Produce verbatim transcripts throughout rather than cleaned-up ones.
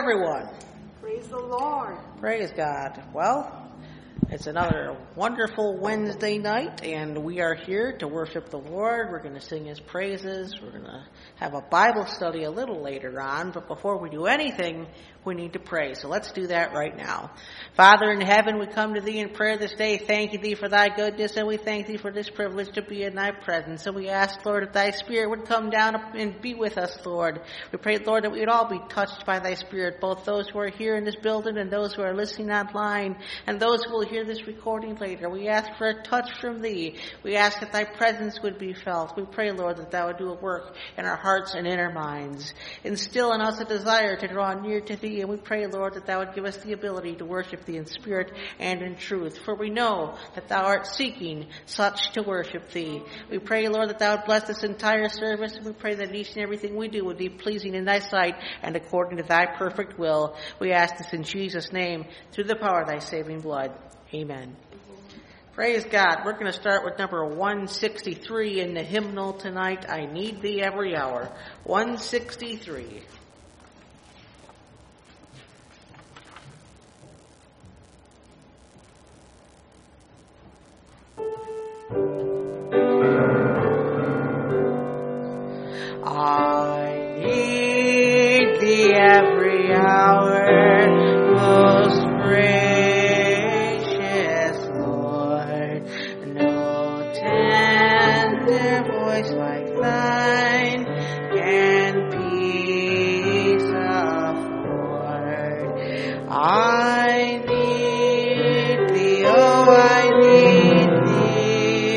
everyone. Praise the Lord. Praise God. Well, it's another wonderful Wednesday night, and we are here to worship the Lord. We're going to sing His praises. We're going to have a Bible study a little later on, but before we do anything, we need to pray. So let's do that right now. Father in heaven, we come to Thee in prayer this day, thanking Thee for Thy goodness, and we thank Thee for this privilege to be in Thy presence. And we ask, Lord, that Thy Spirit would come down and be with us, Lord. We pray, Lord, that we would all be touched by Thy Spirit, both those who are here in this building and those who are listening online, and those who will hear this recording later. We ask for a touch from Thee. We ask that Thy presence would be felt. We pray, Lord, that Thou would do a work in our hearts and in our minds. Instill in us a desire to draw near to Thee, and we pray, Lord, that Thou would give us the ability to worship Thee in spirit and in truth. For we know that Thou art seeking such to worship Thee. We pray, Lord, that Thou would bless this entire service, and we pray that each and everything we do would be pleasing in Thy sight and according to Thy perfect will. We ask this in Jesus' name, through the power of Thy saving blood. Amen. Praise God. We're going to start with number one sixty-three in the hymnal tonight. I Need Thee Every Hour. one sixty-three. I need Thee every hour, most gracious Lord. No tender voice like Thine can peace afford. I need Thee, oh, I need Thee.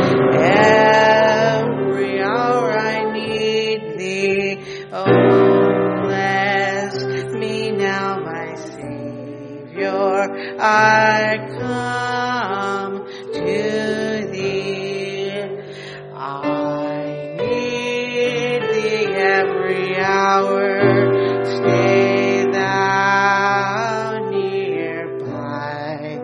Every hour I need Thee. Oh, bless me now, my Savior. I come to Thee. I need Thee every hour. Stay Thou nearby.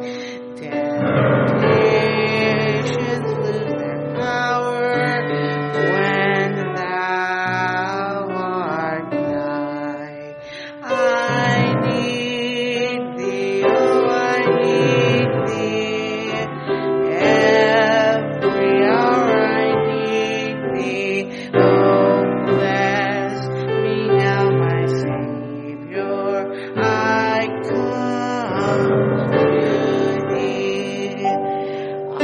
Temptations lose their power when Thou art nigh. I need Thee, oh, I need Thee. Every hour I need Thee. Oh, bless me now, my Savior. I come to Thee. I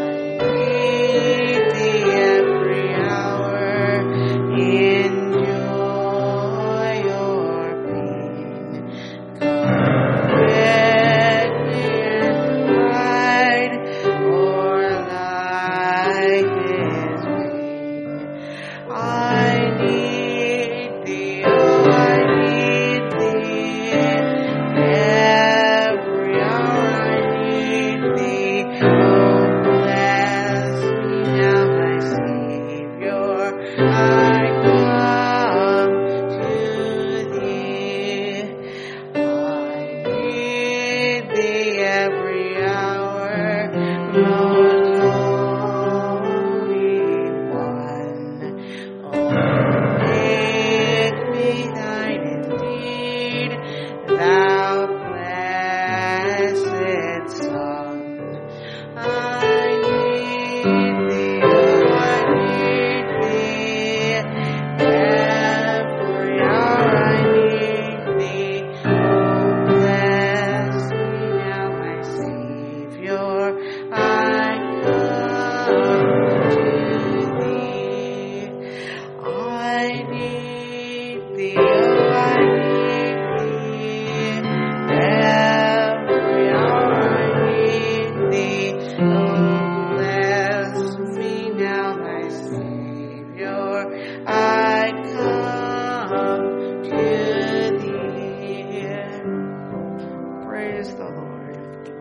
need Thee every hour. Enjoy Your pain. Correct me and hide, for life is vain. I need Thee, oh, I need Thee. Every hour I need Thee. Oh, bless me now, my Savior. I come to Thee. I need Thee every hour, most holy one. Oh, make me Thine indeed, Thou blessed Son. I need Thee, oh, I need Thee. Every hour I need Thee. Oh, bless me now, my Savior. I come to Thee. I need Thee, oh, I need Thee. Every hour I need Thee. Oh, bless me now, my Savior. I come to Thee. Praise the Lord.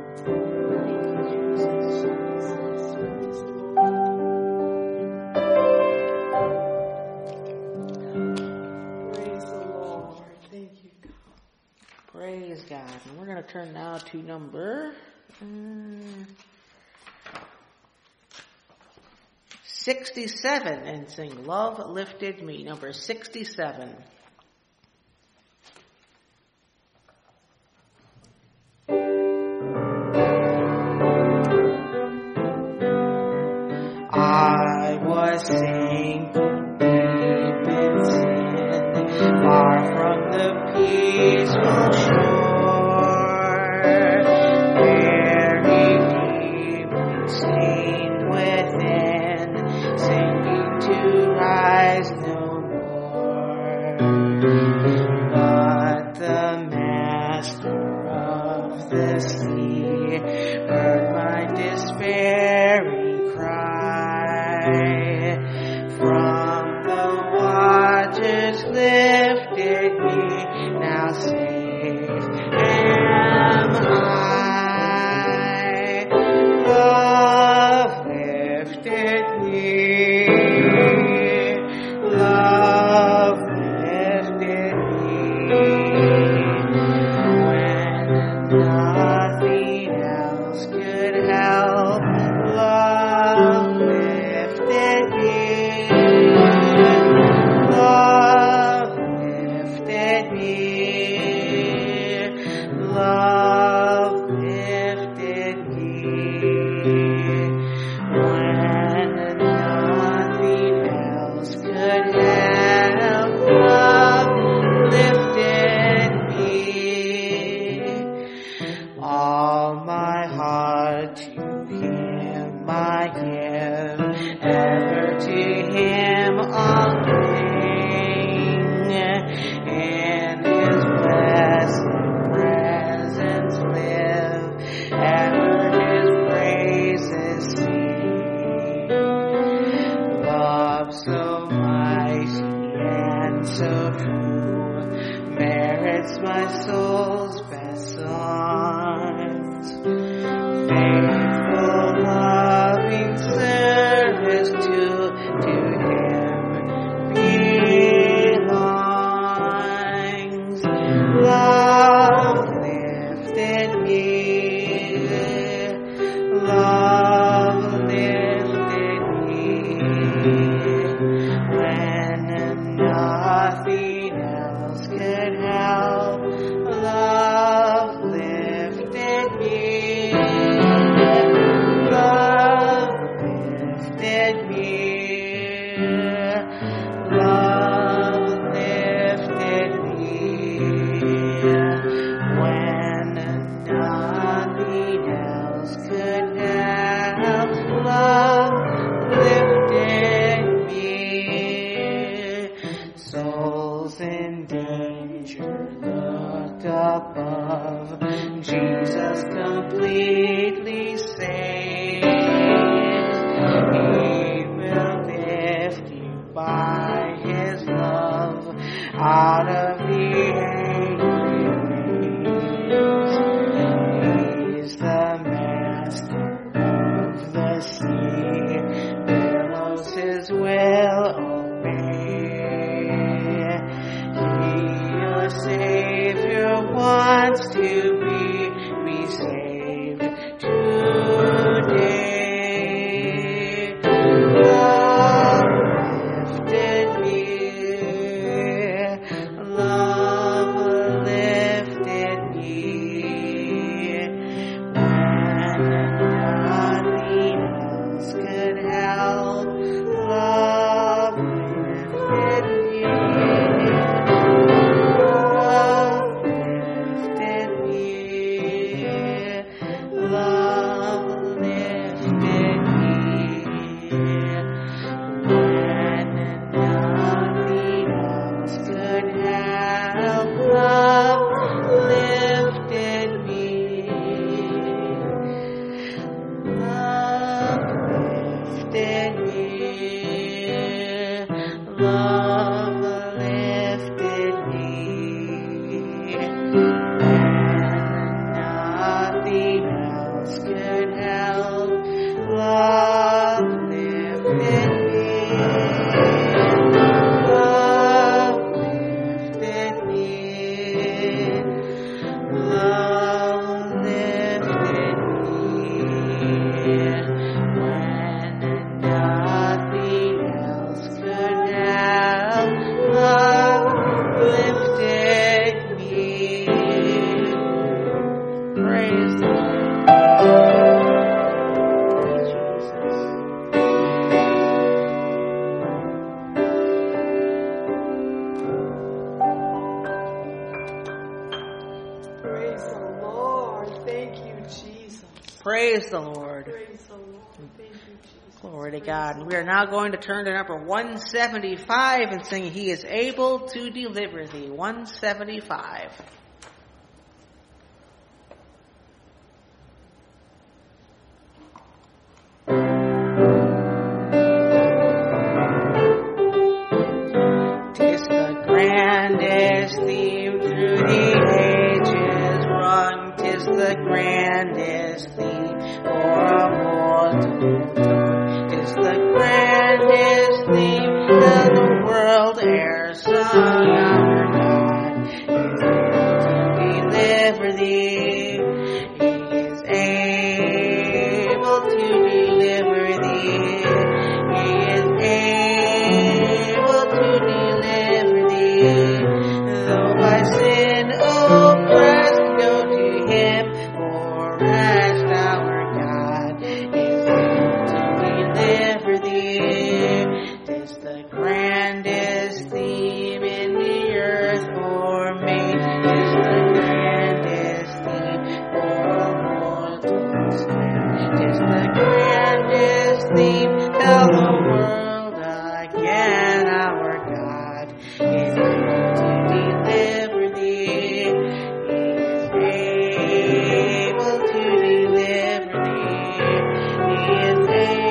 Praise the Lord. Thank you, God. Praise God. And we're going to turn now to number um, sixty-seven and sing Love Lifted Me. Number sixty-seven. despairing cry. From the waters lifted me, now safe am I. Love lifted me. Love lifted me. When nothing else could help, love lifted me. Love lifted me. Love lifted me. When nothing else could help, love lifted me. All my heart to Him I give, ever to Him I'll cling. In His blessed presence live, ever His praises sing. Love so mighty and so true merits my soul's best songs. Faithful, loving service to, to Him belongs. Love lifted me. Love lifted me. When nothing else could help, love lifted me. Love lifted me. Love lifted me. When nothing else could help, love lifted me. Souls in danger, look above. Jesus completely saves. He will lift you by His love out of the angry waves. He's the master of the sea, billows His will obey. He, your Savior, wants to be, be saved today. Love lifted me. Love lifted me. When nothing else could help, love lifted me. Love lifted me. Love lifted me. When nothing else could help, love lifted me. Love lifted me. Love lifted me. When nothing else could help, love lifted me. Love lifted me. Love lifted me. When nothing else could help, love lifted me. Praise the Lord. Thank you, Jesus. Praise the Lord. Thank you, Jesus. Praise the Lord. Praise the Lord. Thank you, Jesus. Glory to Praise God. the We are now going to turn to number one seventy-five and sing He is Able to Deliver Thee. one seventy-five. the grandest theme for a mortal tongue. 'Tis the grandest theme that the world e'er sung. Our God is able to deliver thee. He is able to deliver thee. He is able to deliver thee. Though by sin oppressed, go to him for rest. Our God is able to deliver thee. 'Tis the grandest theme in the earth for me. 'Tis the grandest theme for a mortal man. 'Tis the grandest theme. Tell the world again, our God is able to deliver thee. He is able to deliver thee. He is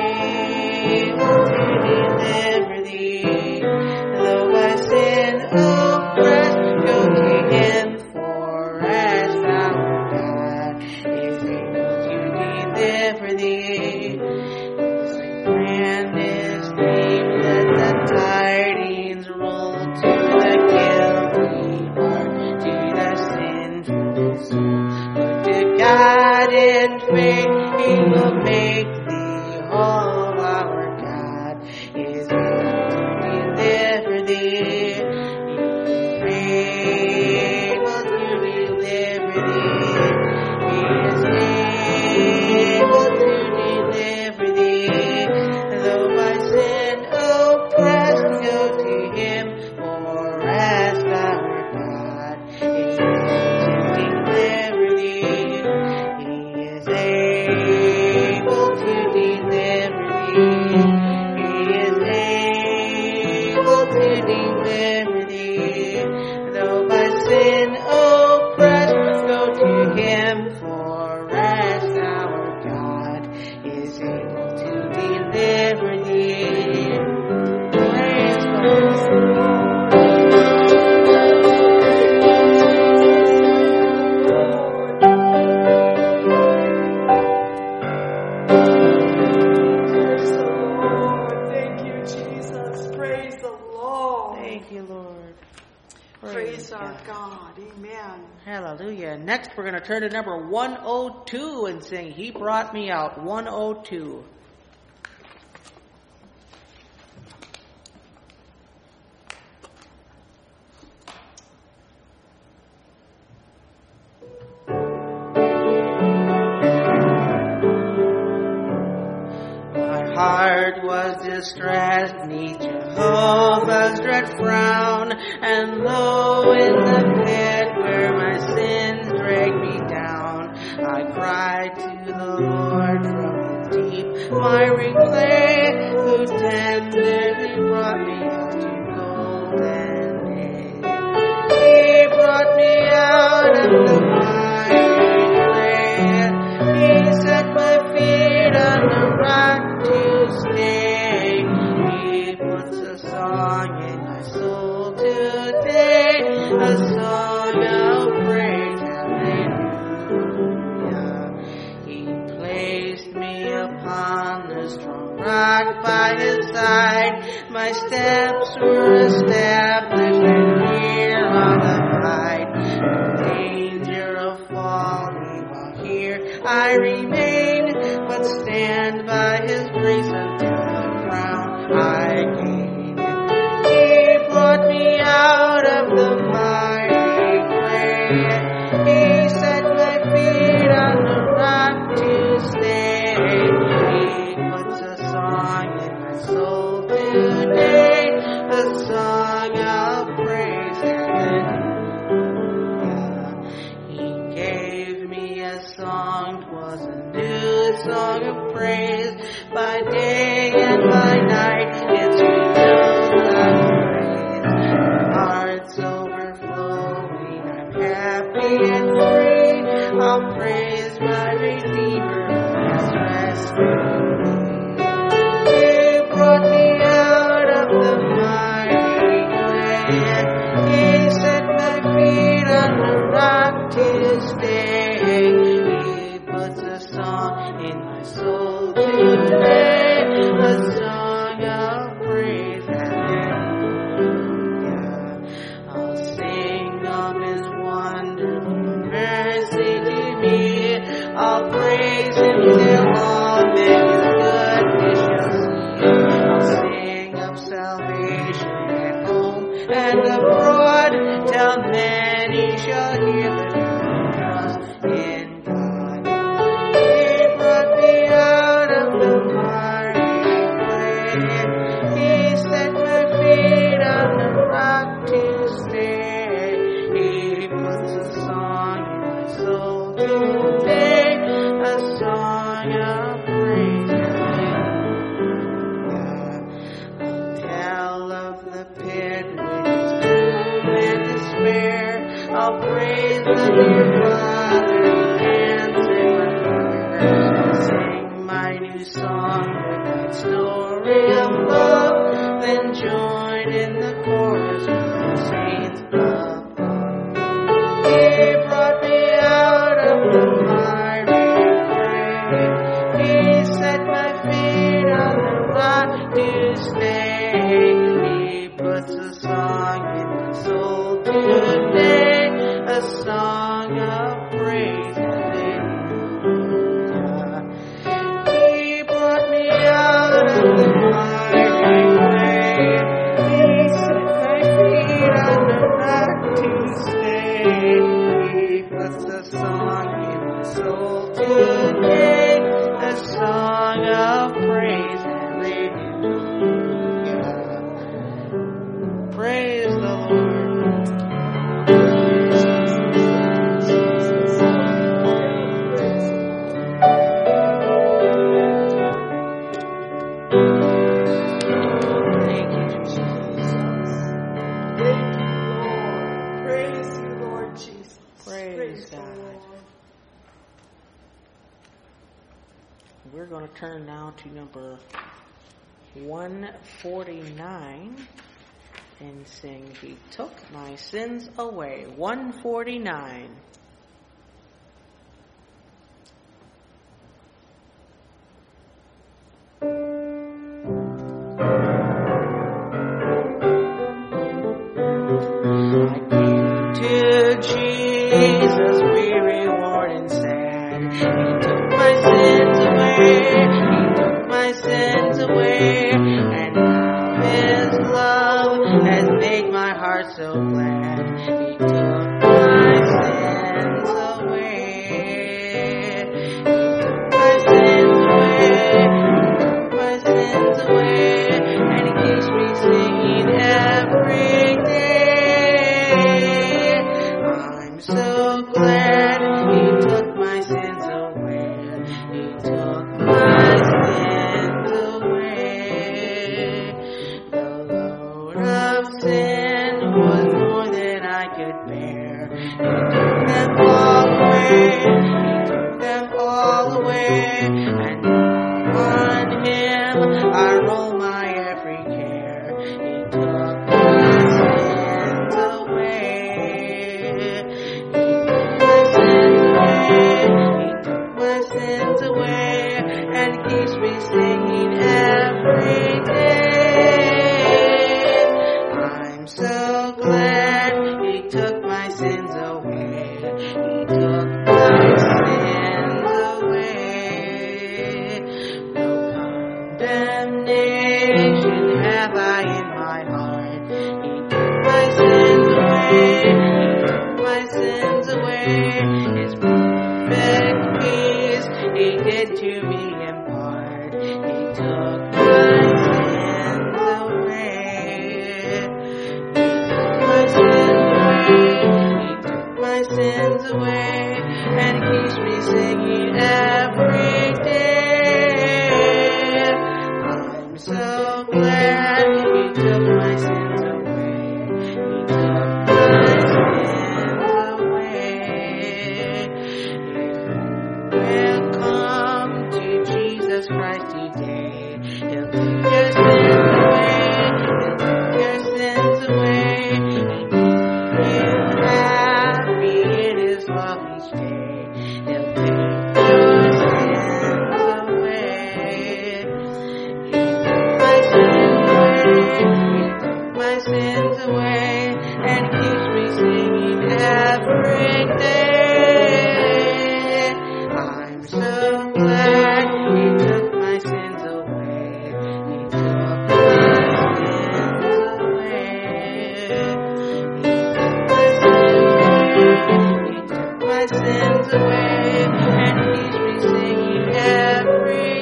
able to deliver thee. Though by sin oppressed, go to him for rest. Our God is able to deliver thee. It's the grandest name. Let the tidings roll to the guilty heart, to the sinful soul. Look to God in faith, he will make thee whole. Our God is able to deliver thee. He is able to deliver thee. He is able to deliver thee. Though by sin oppressed, go to him for rest. Our God is able to deliver thee. He is able to deliver thee. He is able to deliver thee. Though by sin oppressed, go to him for rest. Our God is able to deliver thee. Praise Praise the Lord. Thank you, Jesus. Praise the Lord. Thank you, Lord. Praise our God. Amen. Hallelujah. Next, we're going to turn to number one oh two and sing He Brought Me Out, one oh two. My heart was distressed, neath Jehovah's dread frown, and lo, in the pit where my sins dragged me down, I cried to the Lord from the deep miry clay, who tenderly brought me out to golden day. He brought me out of the miry clay. He set my feet on the rock to stay. He puts a song in my soul today, a song of praise, hallelujah. He placed me upon the strong rock by his side. My steps were established and here on the height. No danger of falling while here I remain, but stand by his grace until the crown I gain. He brought me out of the miry clay. He set my feet on the rock to stay. He puts a song in my soul today, a song of praise, hallelujah. He gave me a song, 'twas a new song of praise. By day and by night, it's renewed thy praise. My heart's overflowing, I'm happy and free. I'll praise my Redeemer who has rescued me. He brought me out of the miry clay. He set my feet on the rock to stay. He song in my soul today, a song of praise. Hallelujah. I'll tell of the pit with its doom and despair. I'll praise the dear Father who answered my prayer. Sing my new song with that story of love, then join in the chorus with the saints above. He brought me out of the miry clay. He set my feet on the rock to stay. He puts a song in my soul today, a song of praise. Hallelujah. He brought me out of the miry clay. He set my feet on the rock to stay. He puts a song in my soul today, a song of praise. Hallelujah. Praise the Lord. Thank you, Jesus. Thank you, Lord. Praise you, Lord Jesus. Praise the God. Lord. We're going to turn now to number one forty-nine and sing He Took My Sins Away. one forty-nine. I came to Jesus, weary, worn, and sad. He took my sins away. He took my sins away. And now His love has made my heart so glad. He took my sins away. He took my sins away. He took my sins away. And He keeps me singing every day. I'm so glad He took my sins away. He took my sins away. The load of sin was more than I could bear. He took them all away. He took them all away. And on Him I roll my every care. He took my sins away. He took my sins away. He took my sins away. And keeps me singing every day. I'm so glad He took my sins away. He took my sins away. No condemnation have I in my heart. He took my sins away. He took my sins away. His perfect peace He did to me impart. He took my sins away. He took my sins away. He took my sins away. And keeps me singing every day. I'm so glad He took my sins away. He took my sins away. If you will come to Jesus Christ today, He'll take your sins away. He'll take your sins away. And keep you happy in His love each day. He'll take your sins away. He took my sins away. He took my sins away. And keeps me singing every day. I'm so glad He took my sins away. He took my sins away. He took my sins away. And keeps me singing every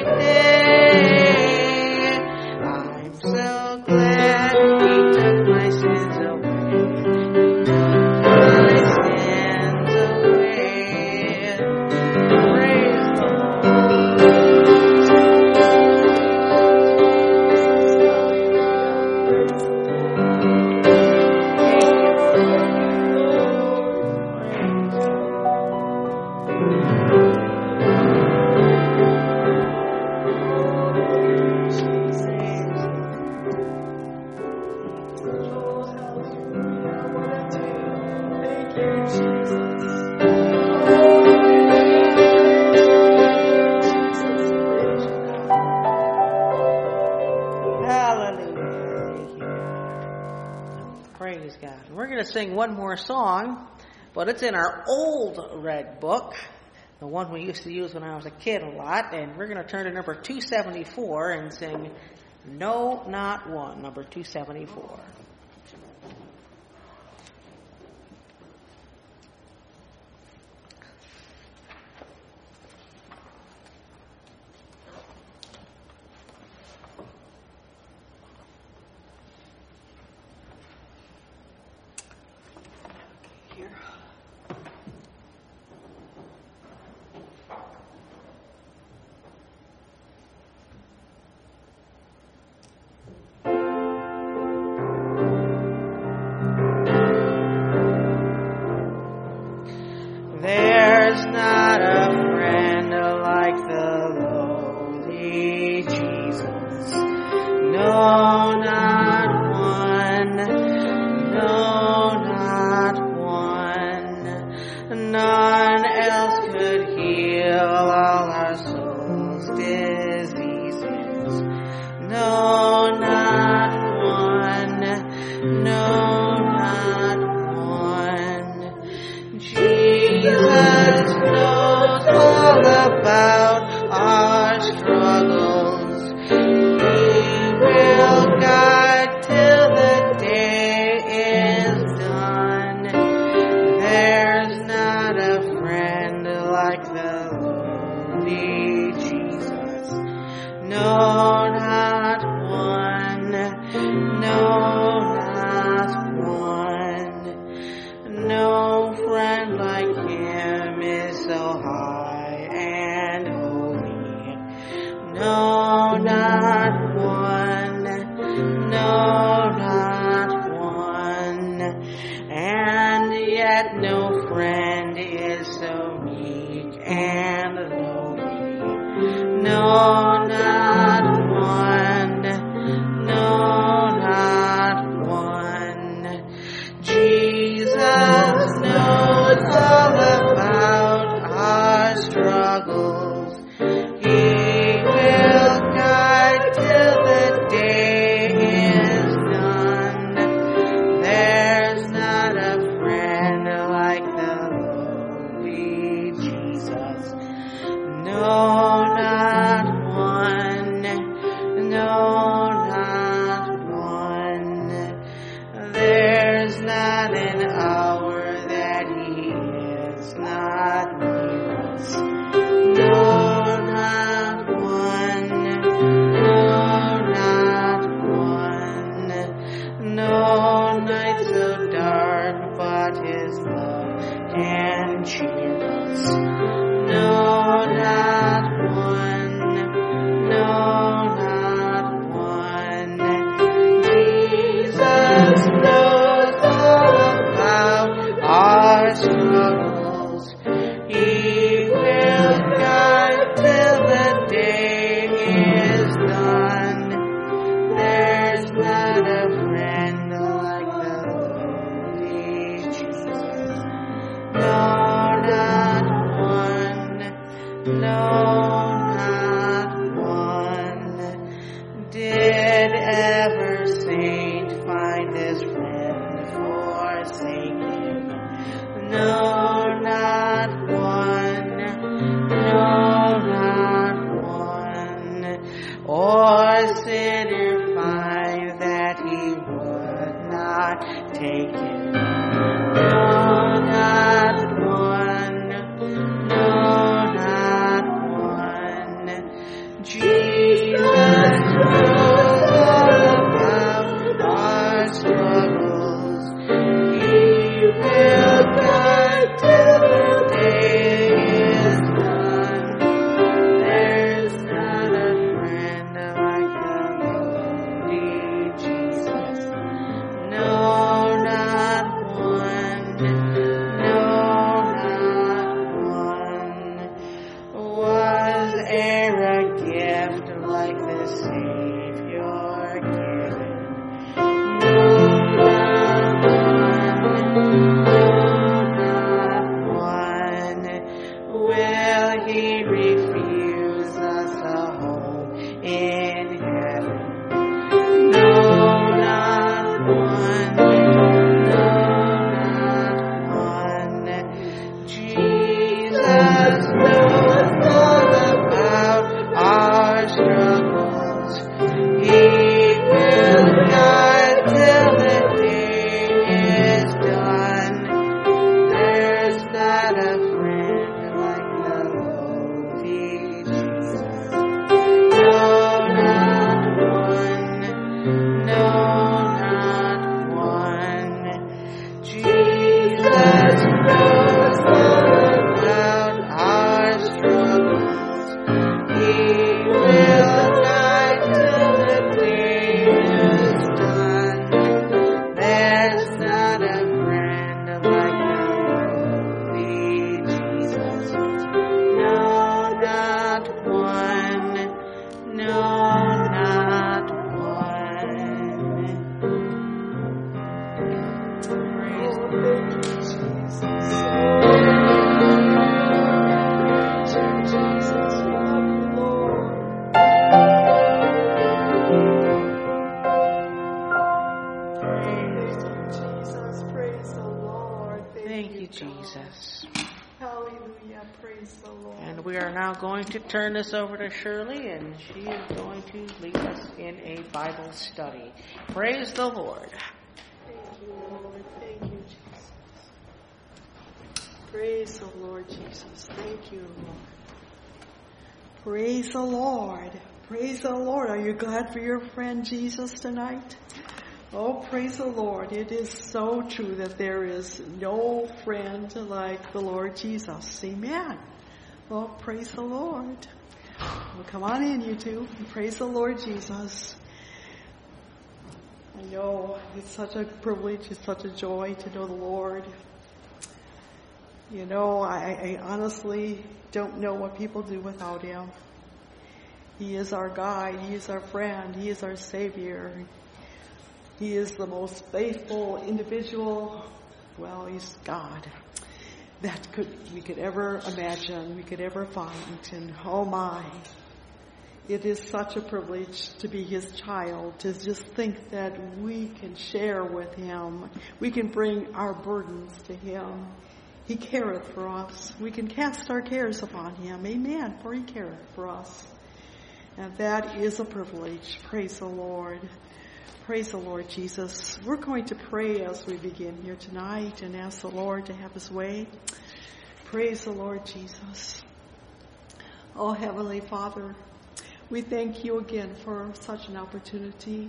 day. I'm so glad He took my sins away. He took my sins sing one more song, but it's in our old red book, the one we used to use when I was a kid a lot, and we're going to turn to number two seventy-four and sing No, Not One, number two seventy-four. No, not one. Hallelujah. Praise the Lord. And we are now going to turn this over to Shirley, and she is going to lead us in a Bible study. Praise the Lord. Thank you, Lord. Thank you, Jesus. Praise the Lord Jesus. Thank you, Lord. Praise the Lord. Praise the Lord. Are you glad for your friend Jesus tonight? Oh, praise the Lord. It is so true that there is no friend like the Lord Jesus. Amen. Oh, praise the Lord. Well, come on in, you two. Praise the Lord Jesus. I know it's such a privilege, it's such a joy to know the Lord. You know, I, I honestly don't know what people do without Him. He is our guide. He is our friend. He is our Savior. He is the most faithful individual. Well, He's God that could we could ever imagine, we could ever find. And oh my, it is such a privilege to be His child, to just think that we can share with Him. We can bring our burdens to Him. He careth for us. We can cast our cares upon Him. Amen. For He careth for us. And that is a privilege. Praise the Lord. Praise the Lord Jesus. We're going to pray as we begin here tonight and ask the Lord to have His way. Praise the Lord Jesus. Oh, Heavenly Father, we thank You again for such an opportunity.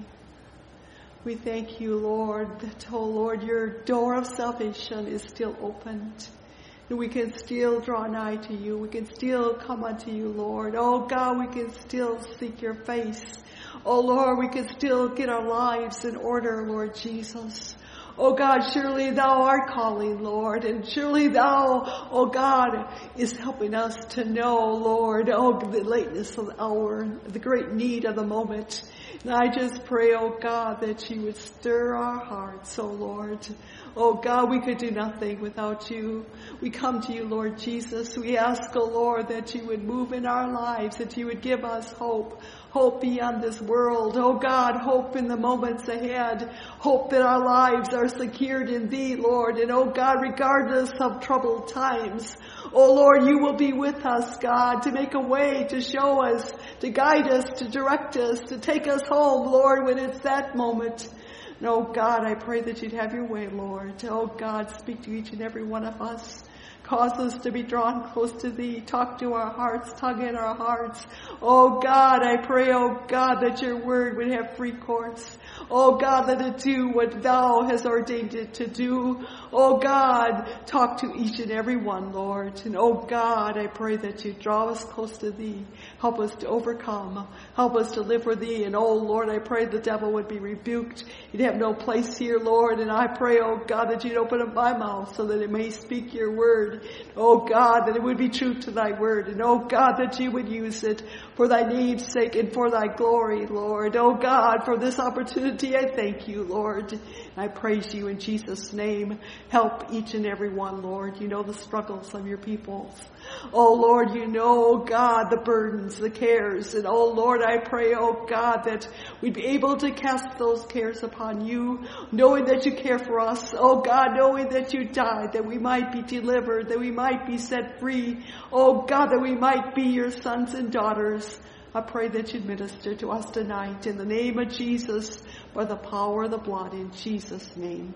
We thank You, Lord, that, oh Lord, Your door of salvation is still opened. And we can still draw nigh to You. We can still come unto You, Lord. Oh God, we can still seek Your face. Oh Lord, we can still get our lives in order, Lord Jesus. Oh God, surely Thou art calling, Lord, and surely Thou, oh God, is helping us to know, Lord, oh, the lateness of the hour, the great need of the moment. And I just pray, oh God, that You would stir our hearts, oh Lord. Oh God, we could do nothing without You. We come to You, Lord Jesus. We ask, oh Lord, that You would move in our lives, that You would give us hope. Hope beyond this world. Oh God, hope in the moments ahead. Hope that our lives are secured in Thee, Lord. And oh God, regardless of troubled times, oh Lord, You will be with us, God, to make a way, to show us, to guide us, to direct us, to take us home, Lord, when it's that moment. And oh God, I pray that You'd have Your way, Lord. Oh God, speak to each and every one of us. Cause us to be drawn close to Thee. Talk to our hearts. Tug in our hearts. Oh God, I pray, oh God, that Your word would have free course. Oh God, let it do what Thou has ordained it to do. Oh God, talk to each and every one, Lord. And oh God, I pray that You draw us close to Thee. Help us to overcome. Help us to live for Thee. And oh Lord, I pray the devil would be rebuked. He'd have no place here, Lord. And I pray, oh God, that You'd open up my mouth so that it may speak Your word. Oh God, that it would be true to Thy word. And oh God, that You would use it for Thy name's sake and for Thy glory, Lord. Oh God, for this opportunity, I thank You, Lord. And I praise You in Jesus' name. Help each and every one, Lord. You know the struggles of Your peoples. Oh Lord, You know, oh God, the burdens, the cares. And oh Lord, I pray, oh God, that we'd be able to cast those cares upon You, knowing that You care for us. Oh God, knowing that You died, that we might be delivered, that we might be set free. Oh God, that we might be Your sons and daughters. I pray that You'd minister to us tonight in the name of Jesus, by the power of the blood, in Jesus' name.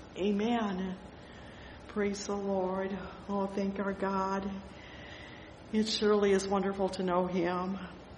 Amen. Praise the Lord. Oh, thank our God. It surely is wonderful to know Him.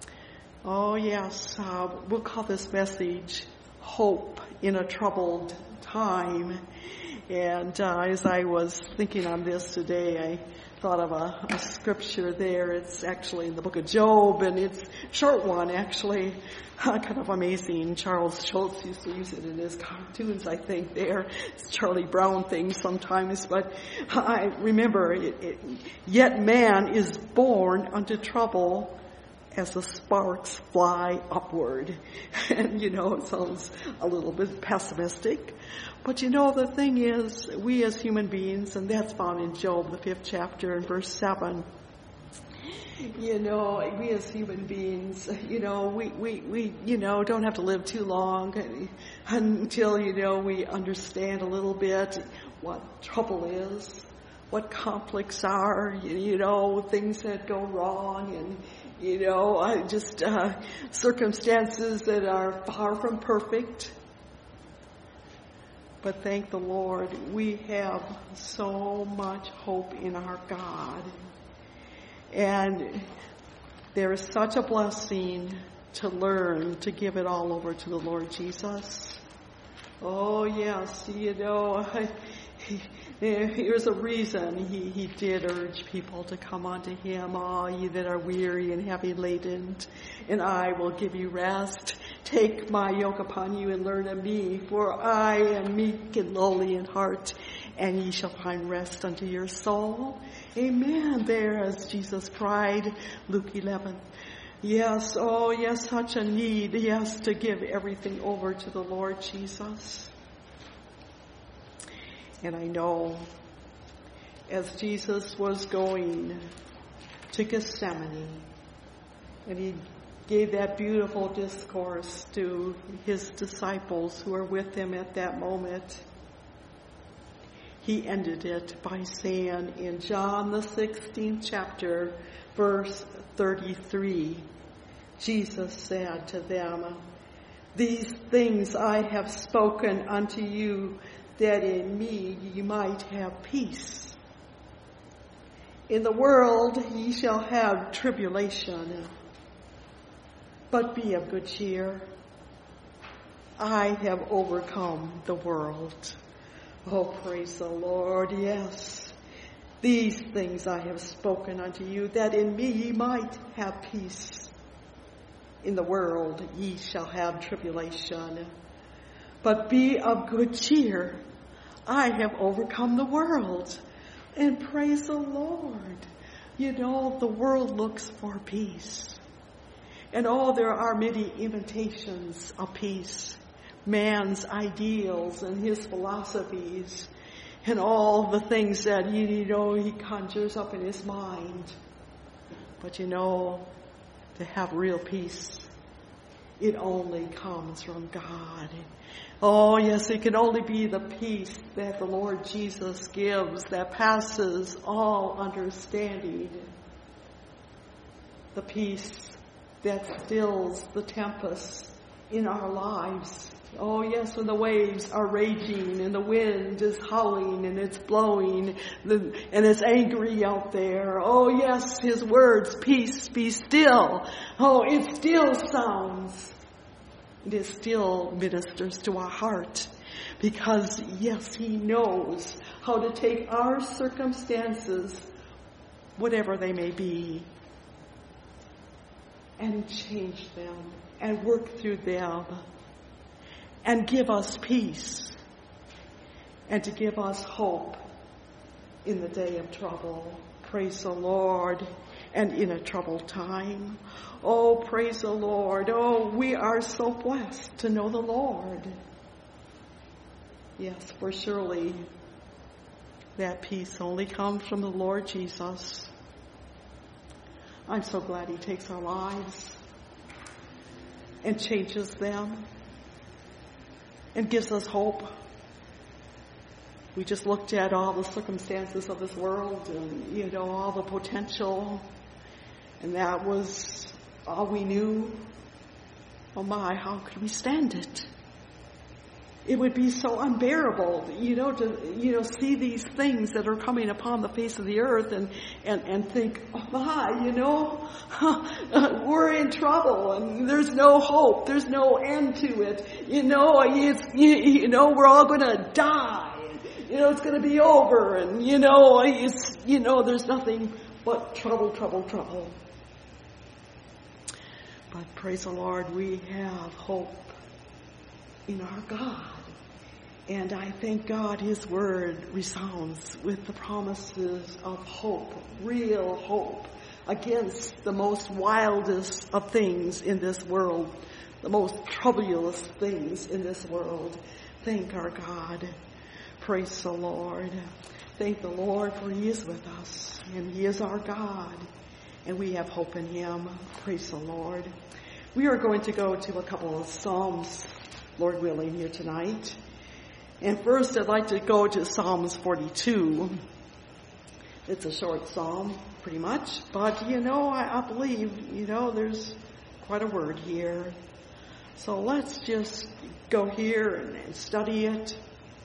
Oh, yes. Uh, we'll call this message Hope in a Troubled Time. And uh, as I was thinking on this today, I thought of a, a scripture there. It's actually in the book of Job, and it's a short one, actually. Uh, kind of amazing. Charles Schultz used to use it in his cartoons, I think, there. It's Charlie Brown thing sometimes, but I remember it, it, yet man is born unto trouble as the sparks fly upward. And, you know, it sounds a little bit pessimistic. But, you know, the thing is, we as human beings, and that's found in Job, the fifth chapter, and verse seven, you know, we as human beings, you know, we, we, we, you know, don't have to live too long until, you know, we understand a little bit what trouble is. what conflicts are, you, you know, things that go wrong, and, you know, I just uh, circumstances that are far from perfect. But thank the Lord, we have so much hope in our God. And there is such a blessing to learn to give it all over to the Lord Jesus. Oh, yes, you know, I, he, here's a reason he, he did urge people to come unto him, all ye that are weary and heavy laden, and I will give you rest. Take my yoke upon you and learn of me, for I am meek and lowly in heart, and ye shall find rest unto your soul. Amen. There, as Jesus cried, Luke eleven. Yes, oh yes, such a need, yes, to give everything over to the Lord Jesus. And I know as Jesus was going to Gethsemane, and he gave that beautiful discourse to his disciples who were with him at that moment, he ended it by saying in John the sixteenth chapter, verse thirty-three, Jesus said to them, these things I have spoken unto you, that in me ye might have peace. In the world ye shall have tribulation, but be of good cheer. I have overcome the world. Oh, praise the Lord, yes. These things I have spoken unto you, that in me ye might have peace. In the world ye shall have tribulation, but be of good cheer. I have overcome the world. And praise the Lord. You know, the world looks for peace. And oh, there are many imitations of peace. Man's ideals and his philosophies and all the things that, you know, he conjures up in his mind. But you know, to have real peace, it only comes from God. Oh, yes, it can only be the peace that the Lord Jesus gives that passes all understanding. The peace that stills the tempest in our lives. Oh, yes, when the waves are raging and the wind is howling and it's blowing and it's angry out there. Oh, yes, his words, peace, be still. Oh, it still sounds. It still ministers to our heart because, yes, he knows how to take our circumstances, whatever they may be, and change them and work through them and give us peace and to give us hope in the day of trouble. Praise the Lord. And in a troubled time. Oh, praise the Lord. Oh, we are so blessed to know the Lord. Yes, for surely that peace only comes from the Lord Jesus. I'm so glad he takes our lives and changes them and gives us hope. We just looked at all the circumstances of this world and, you know, all the potential. And that was all we knew. Oh my, how could we stand it? It would be so unbearable, you know, to, you know, see these things that are coming upon the face of the earth and, and, and think, oh my, you know, we're in trouble and there's no hope. There's no end to it. You know, it's, you, you know, we're all going to die. You know, it's going to be over. And, you know, it's, you know, there's nothing but trouble, trouble, trouble. But praise the Lord, we have hope in our God. And I thank God his word resounds with the promises of hope, real hope, against the most wildest of things in this world, the most troublous things in this world. Thank our God. Praise the Lord. Thank the Lord, for he is with us, and he is our God, and we have hope in him. Praise the Lord. We are going to go to a couple of Psalms, Lord willing, here tonight. And first I'd like to go to Psalms forty-two. It's a short psalm, pretty much. But, you know, I, I believe, you know, there's quite a word here. So let's just go here and, and study it.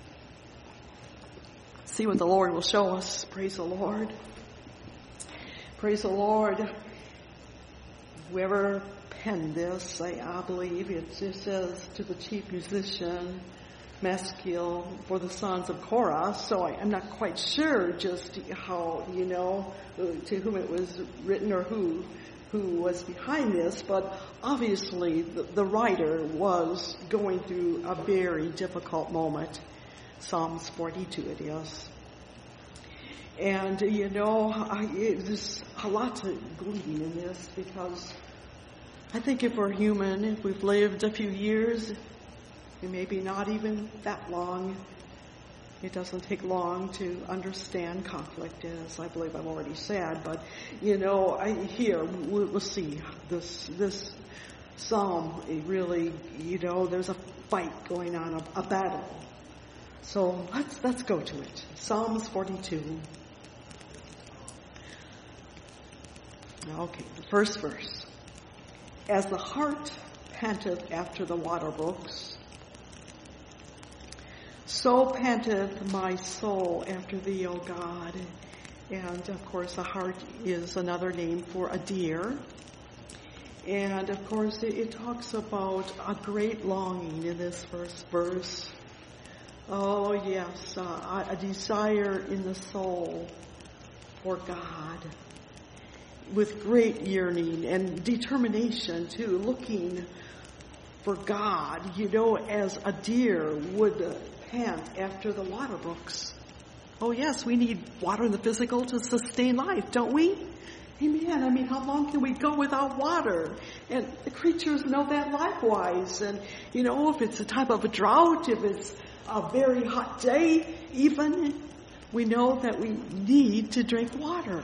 See what the Lord will show us. Praise the Lord. Praise the Lord. Whoever penned this, I, I believe, it just says to the chief musician, Maskil, for the sons of Korah. So I, I'm not quite sure just how, you know, to whom it was written or who who was behind this, but obviously the, the writer was going through a very difficult moment. Psalms forty-two it is. And, you know, I, there's a lot to glean in this, because I think if we're human, if we've lived a few years, maybe not even that long, it doesn't take long to understand conflict, as I believe I've already said. But, you know, I, here, we'll, we'll see this this psalm, it really, you know, there's a fight going on, a, a battle. So let's let's go to it. Psalms forty-two. Okay, the first verse. As the hart panteth after the water brooks, so panteth my soul after thee, O God. And, of course, a hart is another name for a deer. And, of course, it, it talks about a great longing in this first verse. Oh, yes, uh, a desire in the soul for God, with great yearning and determination, too, looking for God, you know, as a deer would uh, pant after the water brooks. Oh, yes, we need water in the physical to sustain life, don't we? Amen. I mean, how long can we go without water? And the creatures know that likewise. And, you know, if it's a type of a drought, if it's a very hot day, even, we know that we need to drink water.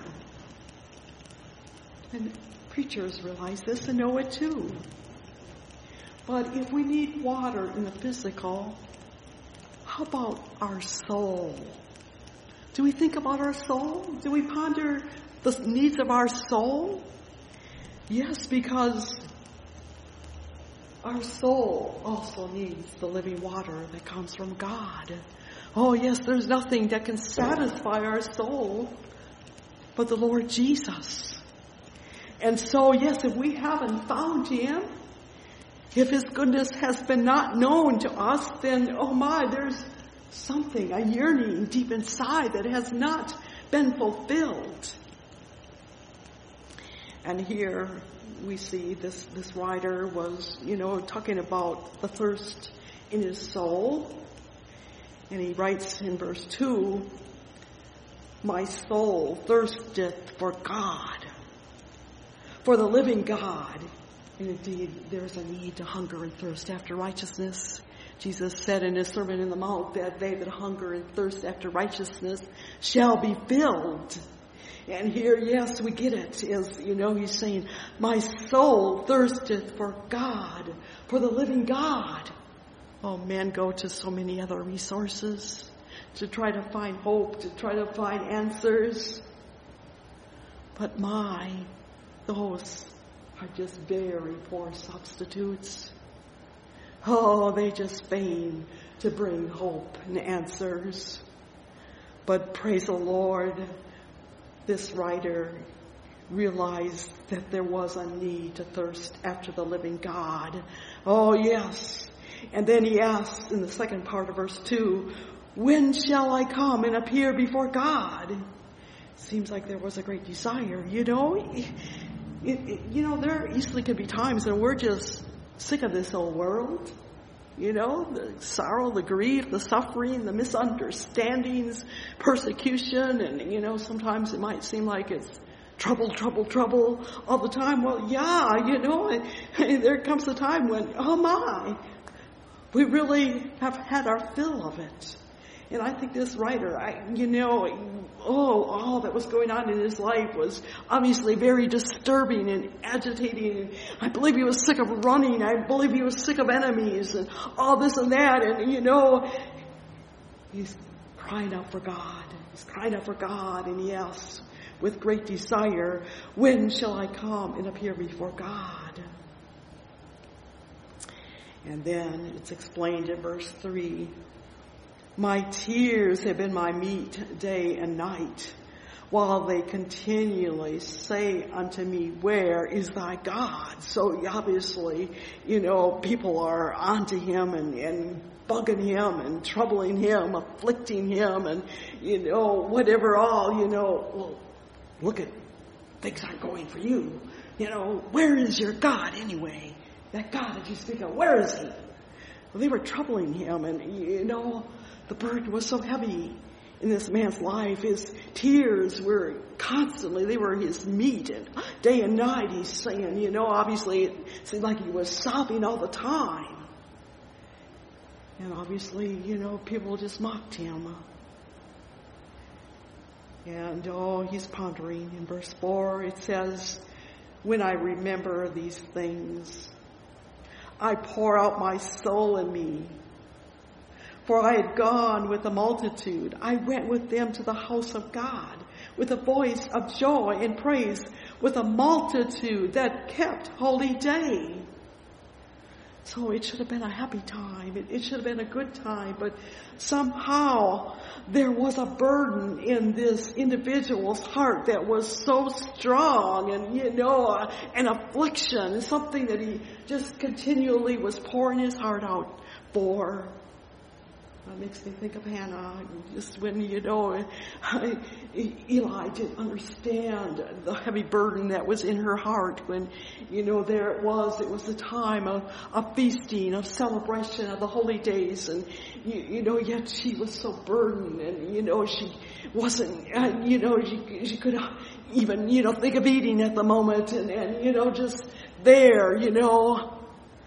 And preachers realize this and know it too. But if we need water in the physical, how about our soul? Do we think about our soul? Do we ponder the needs of our soul? Yes, because our soul also needs the living water that comes from God. Oh, yes, there's nothing that can satisfy our soul but the Lord Jesus. And so, yes, if we haven't found Him, if His goodness has been not known to us, then, oh my, there's something, a yearning deep inside that has not been fulfilled. And here we see this, this writer was, you know, talking about the thirst in his soul. And he writes in verse two, my soul thirsteth for God, for the living God. And indeed, there's a need to hunger and thirst after righteousness. Jesus said in His Sermon in the Mount that they that hunger and thirst after righteousness shall be filled. And here, yes, we get it. Is, you know, He's saying, my soul thirsteth for God, for the living God. Oh, men go to so many other resources to try to find hope, to try to find answers. But my, those are just very poor substitutes. Oh, they just feign to bring hope and answers. But praise the Lord, this writer realized that there was a need to thirst after the living God. Oh, yes. And then he asks in the second part of verse two, when shall I come and appear before God? Seems like there was a great desire, you know. It, it, you know, there easily could be times when we're just sick of this old world. You know, the sorrow, the grief, the suffering, the misunderstandings, persecution, and, you know, sometimes it might seem like it's trouble, trouble, trouble all the time. Well, yeah, you know, and, and there comes a time when, oh my, we really have had our fill of it. And I think this writer, I, you know, oh, all that was going on in his life was obviously very disturbing and agitating. And I believe he was sick of running. I believe he was sick of enemies and all this and that. And, you know, he's crying out for God. He's crying out for God, and he asks with great desire, when shall I come and appear before God? And then it's explained in verse three, my tears have been my meat day and night, while they continually say unto me, where is thy God? So obviously, you know, people are onto him and, and bugging him and troubling him, afflicting him, and, you know, whatever all, you know, well, look at, things aren't going for you. You know, where is your God anyway? That God that you speak of, where is he? Well, they were troubling him, and, you know, the burden was so heavy in this man's life. His tears were constantly, they were his meat, and day and night he's saying, you know, obviously it seemed like he was sobbing all the time. And obviously, you know, people just mocked him. And, oh, he's pondering. In verse four, it says, when I remember these things, I pour out my soul in me. For I had gone with the multitude. I went with them to the house of God with a voice of joy and praise, with a multitude that kept holy day. So it should have been a happy time. It, it should have been a good time. But somehow there was a burden in this individual's heart that was so strong, and, you know, uh, an affliction, something that he just continually was pouring his heart out for. It makes me think of Hannah, just when, you know, Eli didn't understand the heavy burden that was in her heart when, you know, there it was, it was a time of, of feasting, of celebration of the holy days, and, you, you know, yet she was so burdened, and, you know, she wasn't, uh, you know, she, she could even, you know, think of eating at the moment, and, and, you know, just there, you know,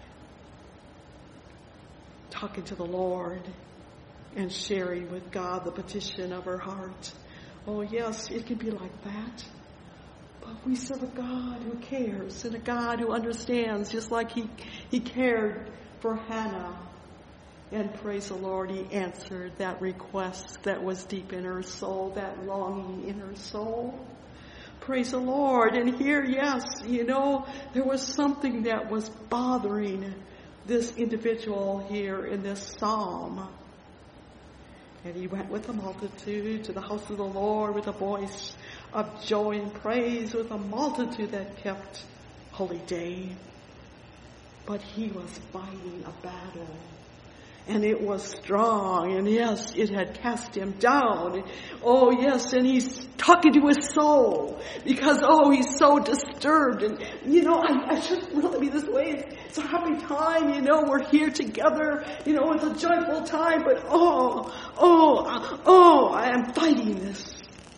talking to the Lord and sharing with God the petition of her heart. Oh yes, it can be like that. But we serve a God who cares, and a God who understands, just like he, he cared for Hannah. And praise the Lord, he answered that request that was deep in her soul, that longing in her soul. Praise the Lord. And here, yes, you know, there was something that was bothering this individual here in this psalm. And he went with the multitude to the house of the Lord with a voice of joy and praise, with a multitude that kept holy day. But he was fighting a battle. And it was strong. And yes, it had cast him down. Oh yes, and he's talking to his soul. Because, oh, he's so disturbed. And, you know, I, I shouldn't really be this way. It's a happy time, you know, we're here together. You know, it's a joyful time. But, oh, oh, oh, I am fighting this.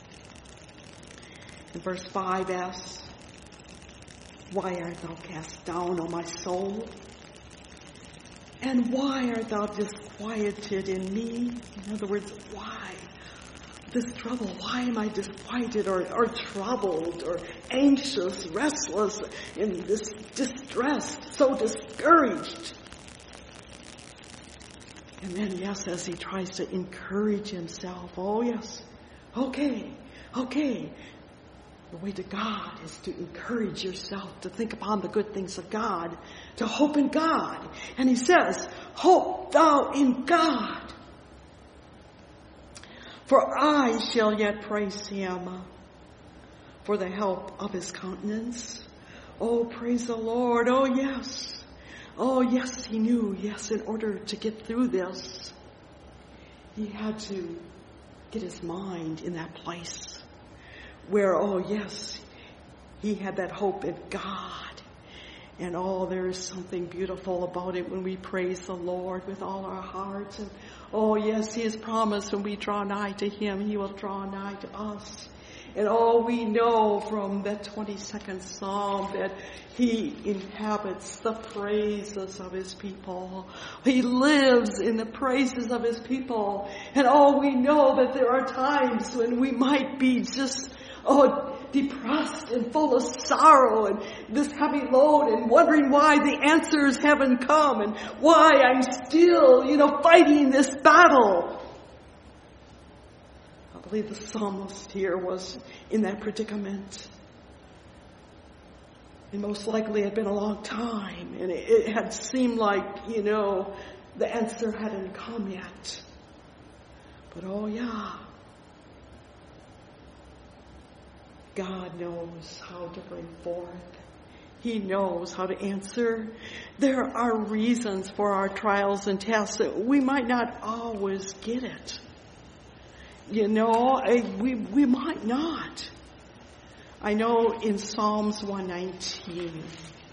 And verse five asks, why art thou cast down, O my soul? And why art thou disquieted in me? In other words, why this trouble? Why am I disquieted or, or troubled or anxious, restless, in this distressed, so discouraged? And then, yes, as he tries to encourage himself, oh yes, okay, okay. The way to God is to encourage yourself, to think upon the good things of God, to hope in God. And he says, hope thou in God, for I shall yet praise him for the help of his countenance. Oh, praise the Lord. Oh, yes. Oh, yes, he knew. Yes, in order to get through this, he had to get his mind in that place where, oh yes, he had that hope in God. And oh, there is something beautiful about it when we praise the Lord with all our hearts. And oh yes, he has promised when we draw nigh to him, he will draw nigh to us. And oh, we know from that twenty-second Psalm that he inhabits the praises of his people. He lives in the praises of his people. And oh, we know that there are times when we might be just oh, depressed and full of sorrow and this heavy load and wondering why the answers haven't come and why I'm still, you know, fighting this battle. likely the psalmist here was in that predicament. And most likely it had been a long time, and it, it had seemed like, you know, the answer hadn't come yet. But oh yeah, God knows how to bring forth. He knows how to answer. There are reasons for our trials and tests. We might not always get it. You know, we we might not. I know in Psalms one nineteen,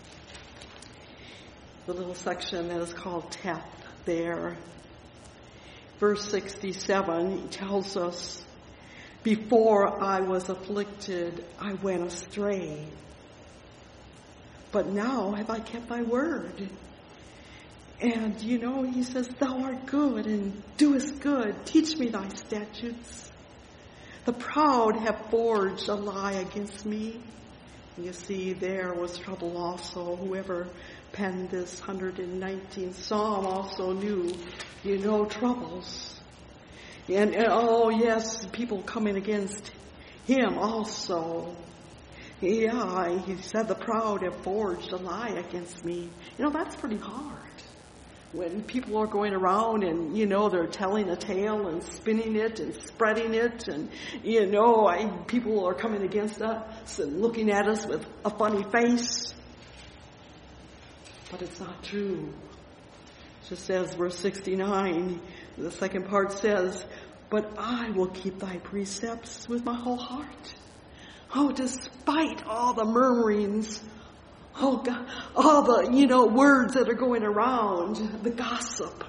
the little section that is called Teth there, verse sixty-seven tells us, before I was afflicted, I went astray. But now have I kept thy word. And, you know, he says, thou art good and doest good. Teach me thy statutes. The proud have forged a lie against me. You see, there was trouble also. Whoever penned this one hundred nineteenth Psalm also knew, you know, troubles. And, and oh, yes, people coming against him also. Yeah, he said the proud have forged a lie against me. You know, that's pretty hard. When people are going around and, you know, they're telling a tale and spinning it and spreading it, and, you know, I, people are coming against us and looking at us with a funny face. But it's not true. It just says, verse sixty-nine, the second part says, but I will keep thy precepts with my whole heart. Oh, despite all the murmurings, oh God, all the, you know, words that are going around, the gossip,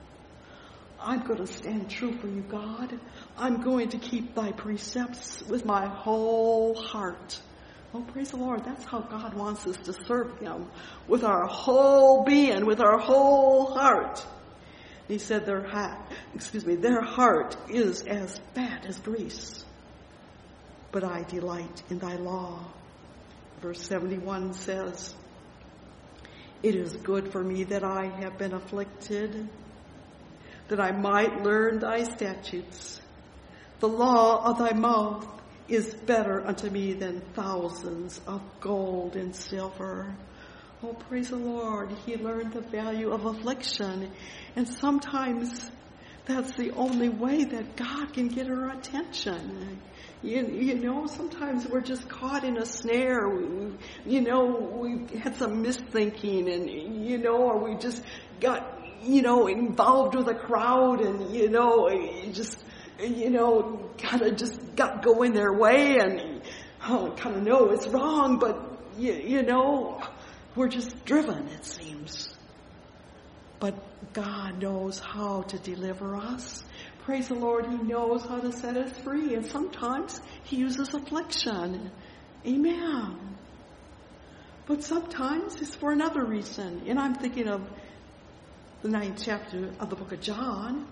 I'm going to stand true for you, God. I'm going to keep thy precepts with my whole heart. Oh, praise the Lord. That's how God wants us to serve him, with our whole being, with our whole heart. He said their heart, excuse me, their heart is as fat as grease. But I delight in thy law. Verse seventy-one says, it is good for me that I have been afflicted, that I might learn thy statutes. The law of thy mouth is better unto me than thousands of gold and silver. Oh, praise the Lord. He learned the value of affliction. And sometimes that's the only way that God can get our attention. You, you know, sometimes we're just caught in a snare. We, you know, we had some misthinking, and, you know, or we just got, you know, involved with a crowd, and, you know, just, you know, kind of just got going their way, and oh, kind of know it's wrong, but, you, you know, we're just driven, it seems. But God knows how to deliver us. Praise the Lord, he knows how to set us free. And sometimes he uses affliction. Amen. But sometimes it's for another reason. And I'm thinking of the ninth chapter of the book of John,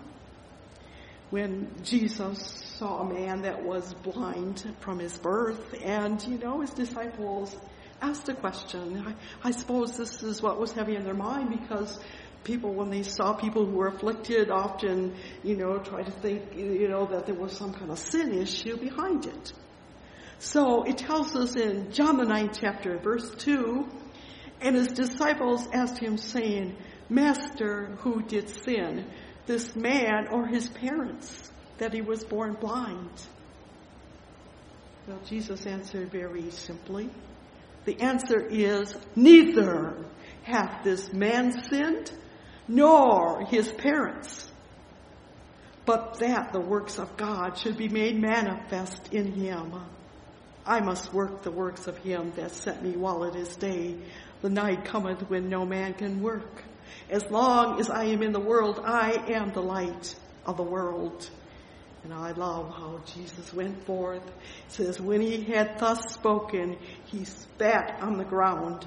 when Jesus saw a man that was blind from his birth. And, you know, his disciples asked a question. I, I suppose this is what was heavy in their mind, because people, when they saw people who were afflicted, often, you know, try to think, you know, that there was some kind of sin issue behind it. So it tells us in John the ninth chapter, verse two, and his disciples asked him, saying, Master, who did sin, this man or his parents, that he was born blind? Well, Jesus answered very simply. The answer is, neither hath this man sinned, nor his parents, but that the works of God should be made manifest in him. I must work the works of him that sent me while it is day. The night cometh when no man can work. As long as I am in the world, I am the light of the world. And I love how Jesus went forth. It says, when he had thus spoken, he spat on the ground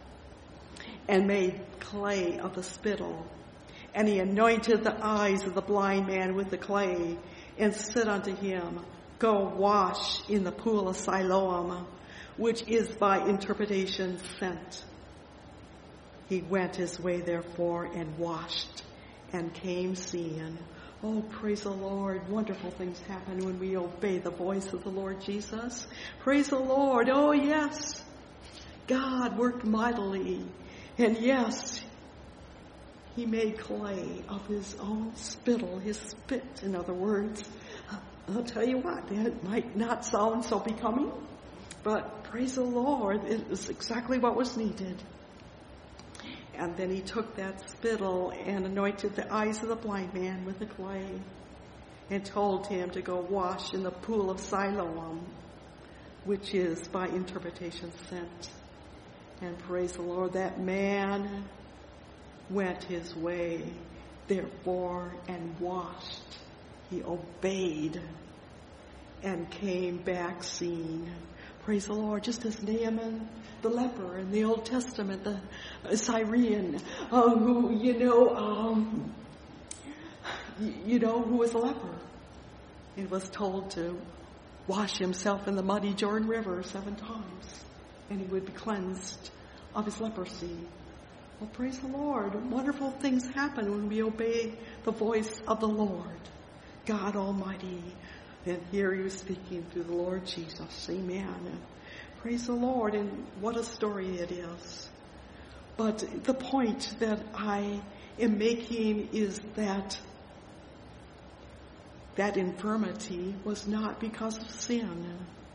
and made clay of the spittle. And he anointed the eyes of the blind man with the clay, and said unto him, go wash in the pool of Siloam, which is by interpretation sent. He went his way therefore and washed, and came seeing. Oh, praise the Lord. Wonderful things happen when we obey the voice of the Lord Jesus. Praise the Lord. Oh, yes. God worked mightily. And yes, he made clay of his own spittle, his spit, in other words. I'll tell you what, that might not sound so becoming, but praise the Lord, it was exactly what was needed. And then he took that spittle and anointed the eyes of the blind man with the clay and told him to go wash in the pool of Siloam, which is by interpretation sent. And praise the Lord, that man went his way, therefore, and washed. He obeyed and came back seeing. Praise the Lord, just as Naaman, the leper in the Old Testament, the Syrian, uh, who, you know, um, you know, who was a leper. He was told to wash himself in the muddy Jordan River seven times, and he would be cleansed of his leprosy. Well, praise the Lord. Wonderful things happen when we obey the voice of the Lord, God Almighty. And here he was speaking through the Lord Jesus. Amen. Praise the Lord. And what a story it is. But the point that I am making is that that infirmity was not because of sin.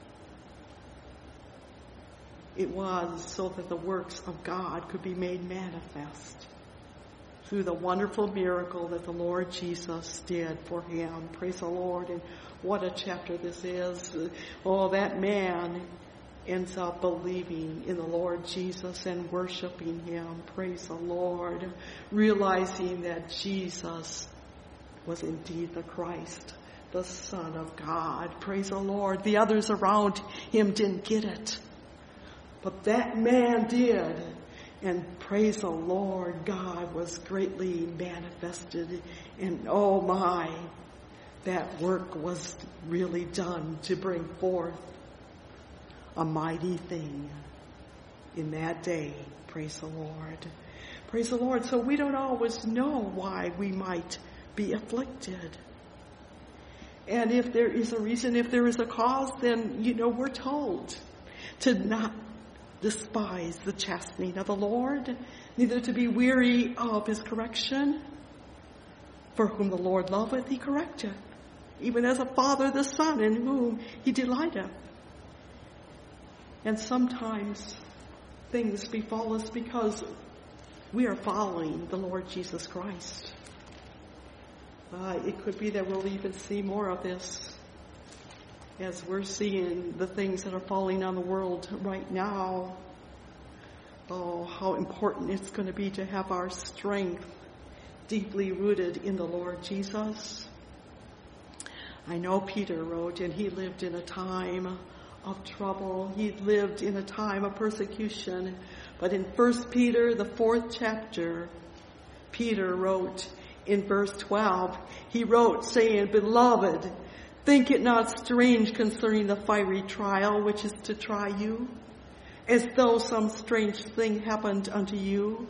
It was so that the works of God could be made manifest through the wonderful miracle that the Lord Jesus did for him. Praise the Lord. And what a chapter this is. Oh, that man ends up believing in the Lord Jesus and worshiping him. Praise the Lord. Realizing that Jesus was indeed the Christ, the Son of God. Praise the Lord. The others around him didn't get it, but that man did. And praise the Lord, God was greatly manifested. And oh my, that work was really done to bring forth a mighty thing in that day. Praise the Lord. Praise the Lord. So we don't always know why we might be afflicted. And if there is a reason, if there is a cause, then, you know, we're told to not despise the chastening of the Lord, neither to be weary of his correction. For whom the Lord loveth, he correcteth, even as a father the son in whom he delighteth. And sometimes things befall us because we are following the Lord Jesus Christ. Uh, it could be that we'll even see more of this as we're seeing the things that are falling on the world right now. Oh, how important it's going to be to have our strength deeply rooted in the Lord Jesus. I know Peter wrote, and he lived in a time of trouble. He lived in a time of persecution. But in First Peter, the fourth chapter, Peter wrote in verse twelve, he wrote saying, "Beloved, think it not strange concerning the fiery trial which is to try you, as though some strange thing happened unto you."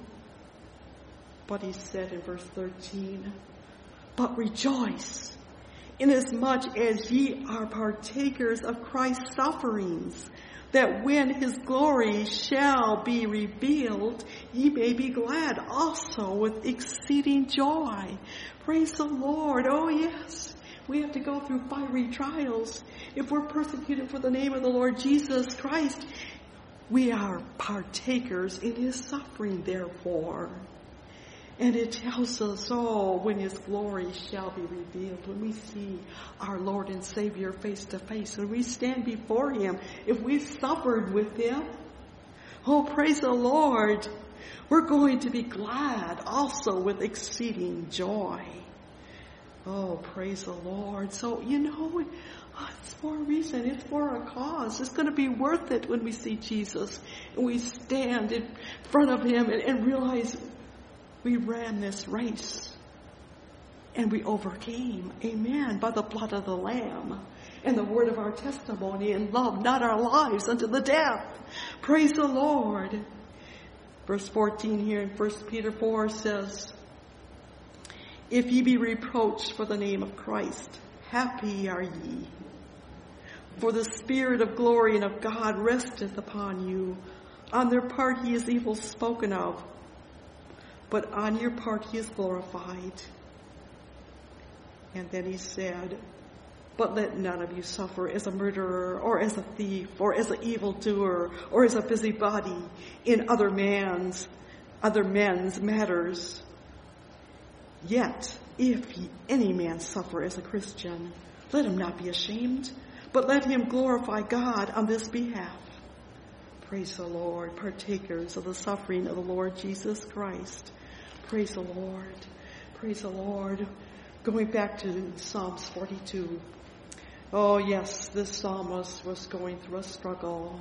But he said in verse thirteen, "But rejoice, inasmuch as ye are partakers of Christ's sufferings, that when his glory shall be revealed, ye may be glad also with exceeding joy." Praise the Lord. Oh yes, we have to go through fiery trials. If we're persecuted for the name of the Lord Jesus Christ, we are partakers in his suffering, therefore. And it tells us, oh, when his glory shall be revealed, when we see our Lord and Savior face to face, when we stand before him, if we've suffered with him, oh, praise the Lord, we're going to be glad also with exceeding joy. Oh, praise the Lord. So, you know, it's for a reason. It's for a cause. It's going to be worth it when we see Jesus and we stand in front of him and, and realize we ran this race and we overcame, amen, by the blood of the Lamb and the word of our testimony, and loved not our lives unto the death. Praise the Lord. Verse fourteen here in First Peter four says, if ye be reproached for the name of Christ, happy are ye. For the Spirit of glory and of God resteth upon you. On their part he is evil spoken of, but on your part he is glorified. And then he said, but let none of you suffer as a murderer, or as a thief, or as an evildoer, or as a busybody in other man's, other men's matters. Yet, if any man suffer as a Christian, let him not be ashamed, but let him glorify God on this behalf. Praise the Lord, partakers of the suffering of the Lord Jesus Christ. Praise the Lord, praise the Lord. Going back to Psalms forty-two. Oh yes, this psalmist was going through a struggle.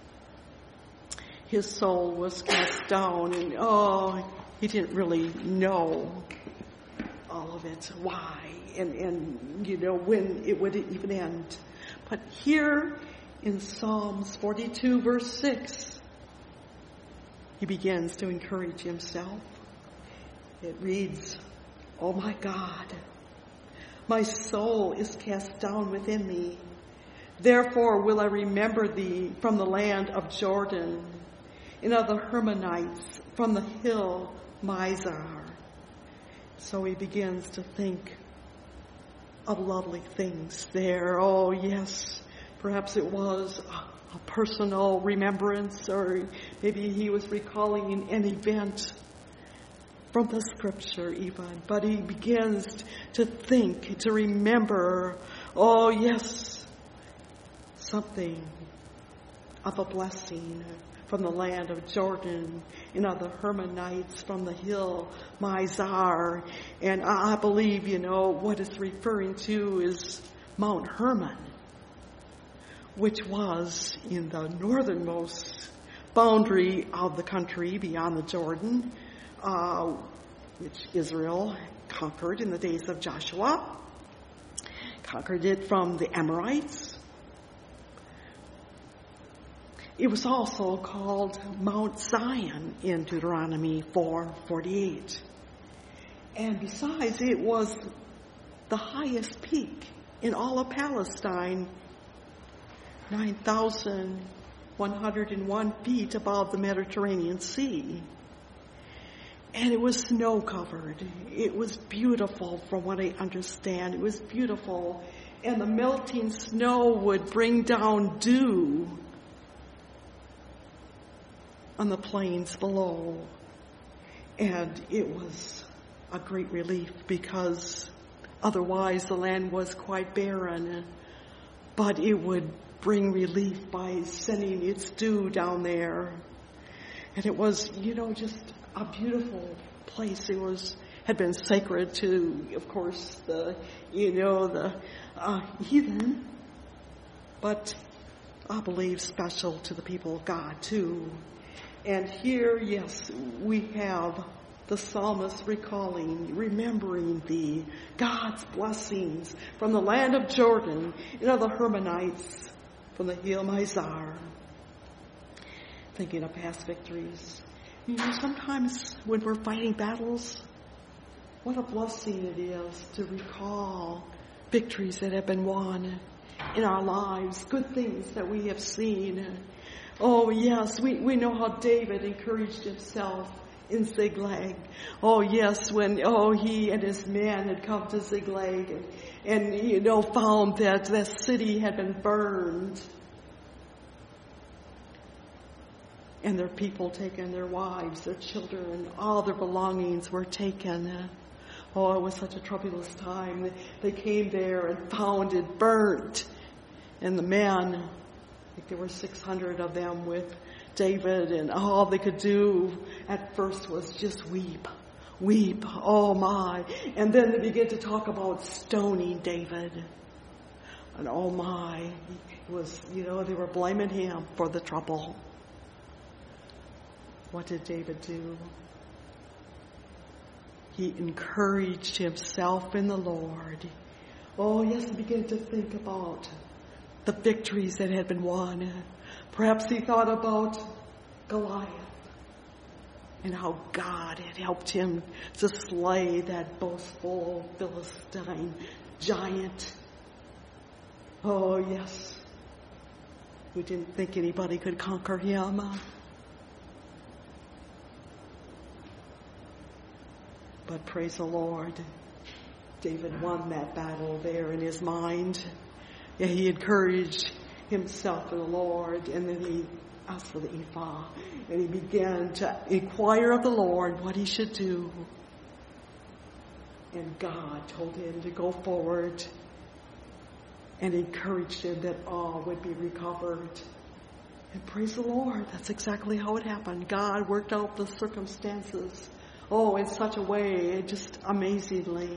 His soul was cast down, and oh, he didn't really know all of it, why, and, and you know, when it would even end. But here in Psalms forty-two, verse six, he begins to encourage himself. It reads, oh my God, my soul is cast down within me. Therefore will I remember thee from the land of Jordan, and of the Hermonites from the hill Mizar. So he begins to think of lovely things there. Oh yes, perhaps it was a, a personal remembrance, or maybe he was recalling an event from the scripture even, but he begins to think, to remember, oh yes, something of a blessing from the land of Jordan, and of the Hermonites from the hill Mizar. And I believe, you know, what it's referring to is Mount Hermon, which was in the northernmost boundary of the country beyond the Jordan, Uh, which Israel conquered in the days of Joshua. Conquered it from the Amorites. It was also called Mount Zion in Deuteronomy four forty-eight. And besides, it was the highest peak in all of Palestine, nine thousand one hundred one feet above the Mediterranean Sea. And it was snow-covered. It was beautiful, from what I understand. It was beautiful. And the melting snow would bring down dew on the plains below. And it was a great relief, because otherwise the land was quite barren. But it would bring relief by sending its dew down there. And it was, you know, just a beautiful place. It was had been sacred to, of course, the you know the uh, heathen, but I believe special to the people of God too. And here, yes, we have the psalmist recalling, remembering the God's blessings from the land of Jordan, and of the Hermonites from the hill Mizar. Thinking of past victories. You know, sometimes when we're fighting battles, what a blessing it is to recall victories that have been won in our lives, good things that we have seen. Oh yes, we, we know how David encouraged himself in Ziklag. Oh yes, when oh he and his men had come to Ziklag, and, and you know found that that city had been burned. And their people taken, their wives, their children, all their belongings were taken. Oh, it was such a troublous time. They came there and found it burnt. And the men, I think there were six hundred of them with David, and all they could do at first was just weep. Weep, oh my. And then they began to talk about stoning David. And oh my, it was, you know, they were blaming him for the trouble. What did David do? He encouraged himself in the Lord. Oh, yes, he began to think about the victories that had been won. Perhaps he thought about Goliath. and how God had helped him to slay that boastful Philistine giant. Oh, yes. We didn't think anybody could conquer him. But praise the Lord, David won that battle there in his mind. Yeah, he encouraged himself in the Lord, and then he asked for the ephah, and he began to inquire of the Lord what he should do. And God told him to go forward and encouraged him that all would be recovered. And praise the Lord, that's exactly how it happened. God worked out the circumstances, oh, in such a way, just amazingly,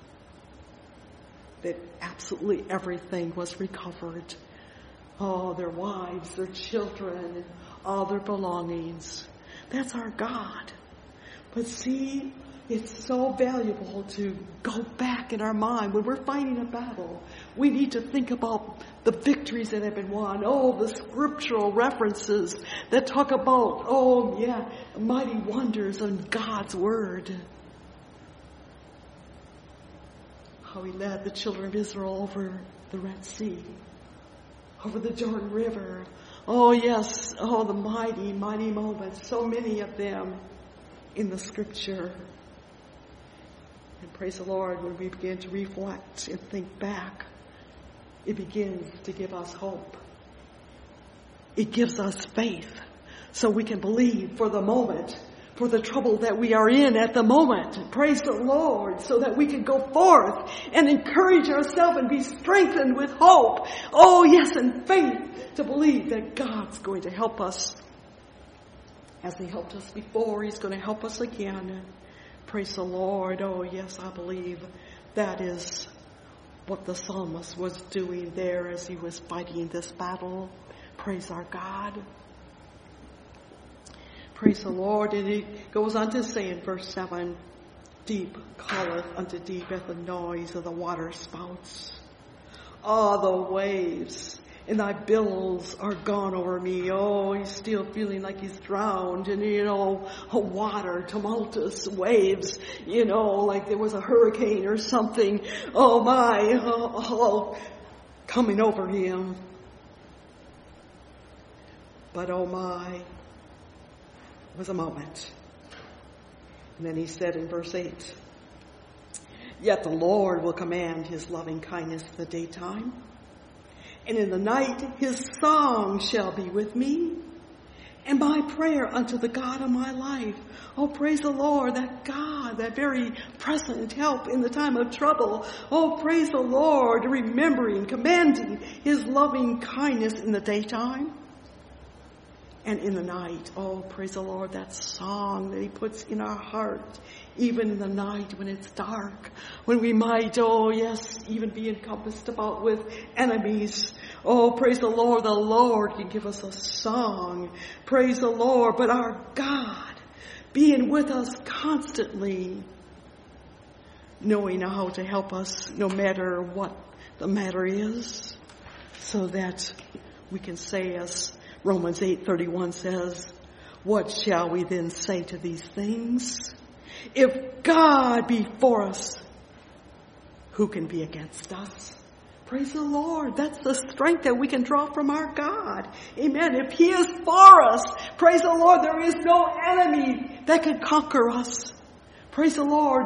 that absolutely everything was recovered. Oh, their wives, their children, all their belongings. That's our God. But see, it's so valuable to go back in our mind. When we're fighting a battle, we need to think about the victories that have been won. Oh, the scriptural references that talk about, oh, yeah, mighty wonders in God's Word. How he led the children of Israel over the Red Sea, over the Jordan River. Oh, yes. Oh, the mighty, mighty moments. So many of them in the scripture. And praise the Lord, when we begin to reflect and think back, it begins to give us hope. It gives us faith so we can believe for the moment, for the trouble that we are in at the moment. Praise the Lord, so that we can go forth and encourage ourselves and be strengthened with hope. Oh, yes, and faith to believe that God's going to help us. As he helped us before, he's going to help us again. Praise the Lord. Oh, yes, I believe that is what the psalmist was doing there as he was fighting this battle. Praise our God. Praise the Lord. And it goes on to say in verse seven, deep calleth unto deep at the noise of the water spouts. Oh, the waves and thy billows are gone over me. Oh, he's still feeling like he's drowned. And, you know, water, tumultuous waves, you know, like there was a hurricane or something. Oh, my, oh, oh, coming over him. But, oh, my, it was a moment. And then he said in verse eight, yet the Lord will command his loving kindness in the daytime, and in the night his song shall be with me, and my prayer unto the God of my life. Oh, praise the Lord, that God, that very present help in the time of trouble. Oh, praise the Lord, remembering, commanding his loving kindness in the daytime and in the night. Oh, praise the Lord, that song that he puts in our heart, even in the night when it's dark, when we might, oh yes, even be encompassed about with enemies. Oh, praise the Lord, the Lord can give us a song. Praise the Lord, but our God being with us constantly, knowing how to help us no matter what the matter is, so that we can say, as Romans eight thirty-one says, what shall we then say to these things? If God be for us, who can be against us? Praise the Lord. That's the strength that we can draw from our God. Amen. If he is for us, praise the Lord, there is no enemy that can conquer us. Praise the Lord.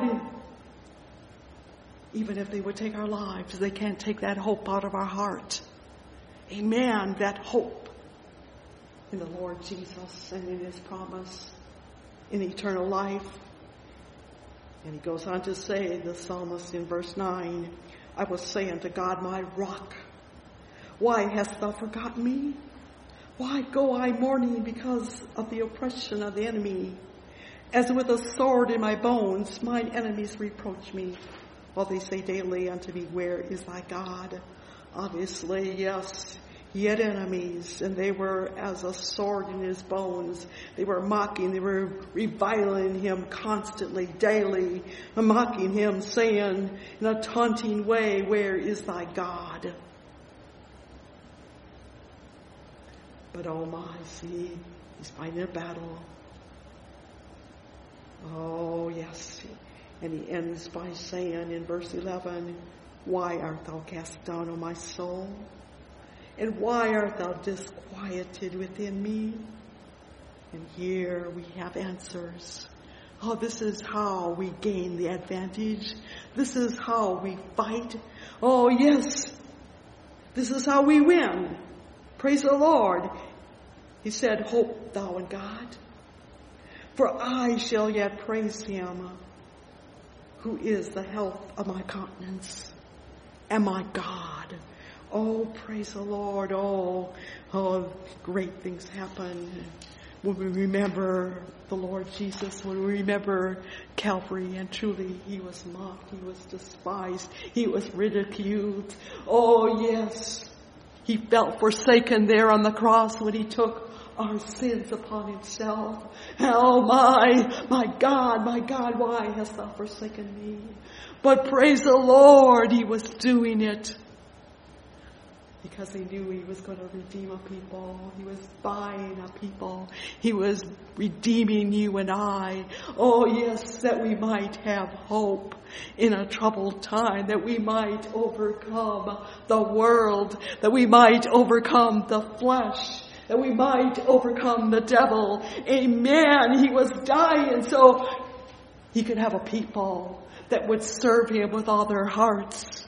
Even if they would take our lives, they can't take that hope out of our heart. Amen. That hope in the Lord Jesus and in his promise in eternal life. And he goes on to say, the psalmist in verse nine, I will say unto God, my rock, why hast thou forgotten me? Why go I mourning because of the oppression of the enemy? As with a sword in my bones, mine enemies reproach me, while they say daily unto me, where is thy God? Obviously, yes, he had enemies, and they were as a sword in his bones. They were mocking, they were reviling him constantly, daily, mocking him, saying in a taunting way, where is thy God? But oh my, see, he's fighting a battle. Oh, yes. And he ends by saying in verse eleven, why art thou cast down, O my soul? And why art thou disquieted within me? And here we have answers. Oh, this is how we gain the advantage. This is how we fight. Oh, yes. This is how we win. Praise the Lord. He said, hope thou in God, for I shall yet praise him, who is the health of my countenance and my God. Oh, praise the Lord. Oh, oh, great things happen when we remember the Lord Jesus, when we remember Calvary, and truly he was mocked, he was despised, he was ridiculed. Oh, yes. He felt forsaken there on the cross when he took our sins upon himself. Oh my, my God, my God, why hast thou forsaken me? But praise the Lord, he was doing it because he knew he was going to redeem a people. He was buying a people. He was redeeming you and I. Oh yes, that we might have hope in a troubled time, that we might overcome the world, that we might overcome the flesh, that we might overcome the devil. Amen. He was dying so he could have a people that would serve him with all their hearts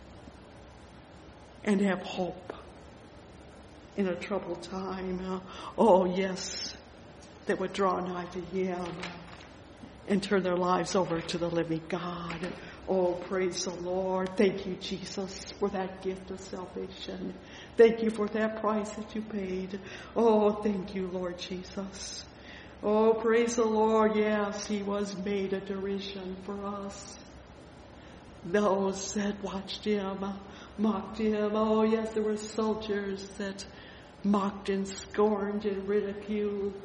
and have hope in a troubled time. Oh, yes, that would draw nigh to him and turn their lives over to the living God. Oh, praise the Lord. Thank you, Jesus, for that gift of salvation. Thank you for that price that you paid. Oh, thank you, Lord Jesus. Oh, praise the Lord. Yes, he was made a derision for us. Those that watched him mocked him. Oh, yes, there were soldiers that mocked and scorned and ridiculed.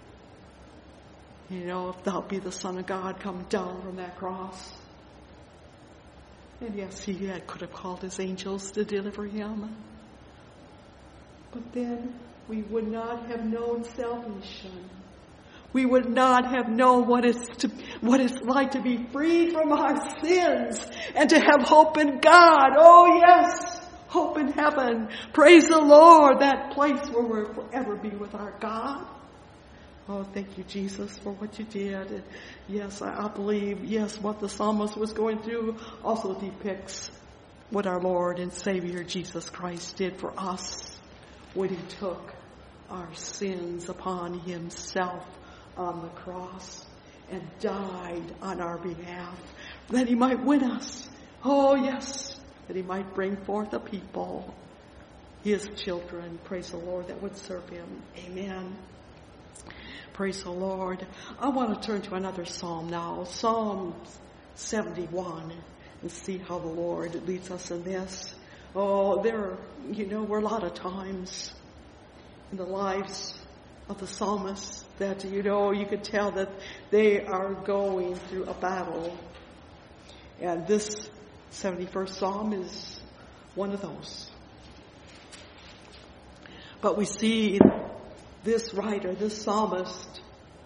You know, if thou be the Son of God, come down from that cross. And yes, he had, could have called his angels to deliver him. But then we would not have known salvation. We would not have known what it's to, what it's like to be freed from our sins and to have hope in God. Oh yes, hope in heaven. Praise the Lord, that place where we'll forever be with our God. Oh, thank you, Jesus, for what you did. Yes, I, I believe, yes, what the psalmist was going through also depicts what our Lord and Savior Jesus Christ did for us when he took our sins upon himself on the cross and died on our behalf, that he might win us. Oh, yes, that he might bring forth a people, his children, praise the Lord, that would serve him. Amen. Praise the Lord. I want to turn to another psalm now, Psalm seventy-one, and see how the Lord leads us in this. Oh, there, you know, were a lot of times in the lives of the psalmists that, you know, you could tell that they are going through a battle. And this seventy-first Psalm is one of those. But we see this writer, this psalmist,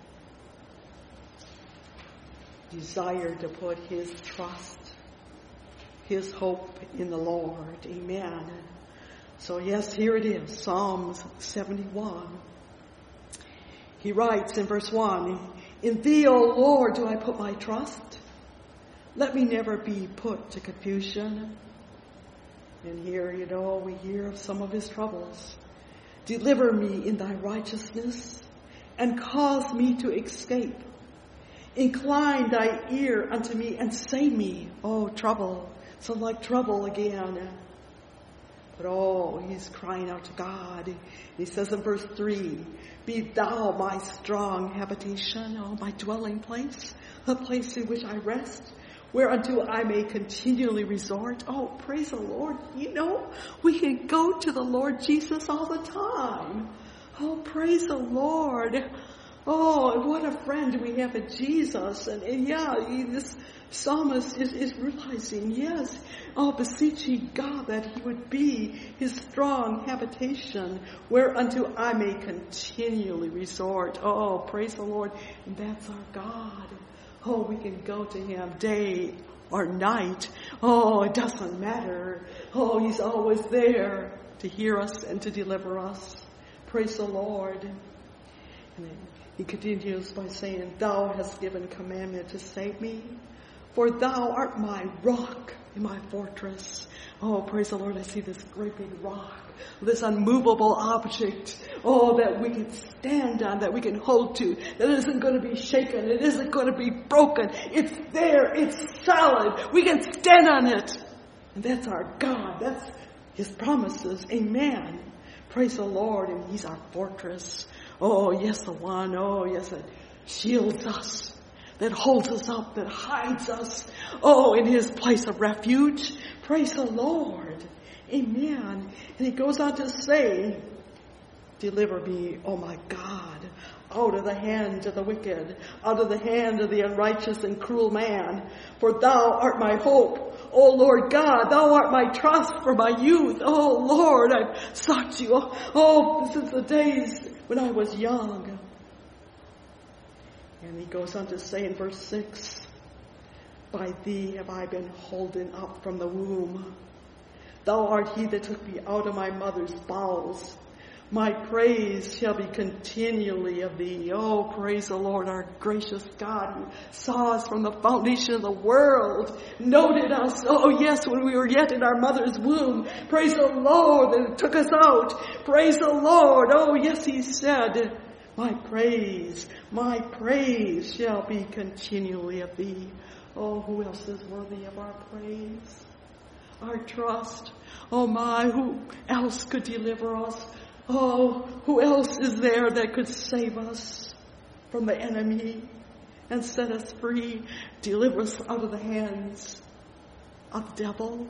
desired to put his trust, his hope in the Lord. Amen. So yes, here it is, Psalms seventy-one. He writes in verse one, in thee, O Lord, do I put my trust. Let me never be put to confusion. And here, you know, we hear of some of his troubles. Deliver me in thy righteousness and cause me to escape. Incline thy ear unto me and save me. Oh, trouble. So like trouble again. But oh, he's crying out to God. He says in verse three, be thou my strong habitation, oh, my dwelling place, the place in which I rest, whereunto I may continually resort. Oh, praise the Lord. You know, we can go to the Lord Jesus all the time. Oh, praise the Lord. Oh, and what a friend we have in Jesus. And, and yeah, he, this psalmist is, is realizing, yes, oh, beseeching God that he would be his strong habitation, whereunto I may continually resort. Oh, praise the Lord. And that's our God. Oh, we can go to him day or night. Oh, it doesn't matter. Oh, he's always there to hear us and to deliver us. Praise the Lord. And then he continues by saying, thou hast given commandment to save me, for thou art my rock and my fortress. Oh, praise the Lord, I see this great big rock, this unmovable object, oh, that we can stand on, that we can hold to, that isn't going to be shaken, it isn't going to be broken. It's there, it's solid, we can stand on it. And that's our God, that's his promises, amen. Praise the Lord, and he's our fortress. Oh, yes, the one, oh, yes, that shields us, that holds us up, that hides us, oh, in his place of refuge. Praise the Lord. Amen. And he goes on to say, deliver me, oh my God, out of the hand of the wicked, out of the hand of the unrighteous and cruel man. For thou art my hope, O Lord God, thou art my trust for my youth. Oh Lord, I've sought you, oh, since the days when I was young. And he goes on to say in verse six, by thee have I been holden up from the womb. Thou art he that took me out of my mother's bowels. My praise shall be continually of thee. Oh, praise the Lord, our gracious God, who saw us from the foundation of the world, noted us, oh yes, when we were yet in our mother's womb. Praise the Lord that took us out. Praise the Lord. Oh yes, he said, my praise, my praise shall be continually of thee. Oh, who else is worthy of our praise? Our trust. Oh my, who else could deliver us? Oh, who else is there that could save us from the enemy and set us free, deliver us out of the hands of the devil?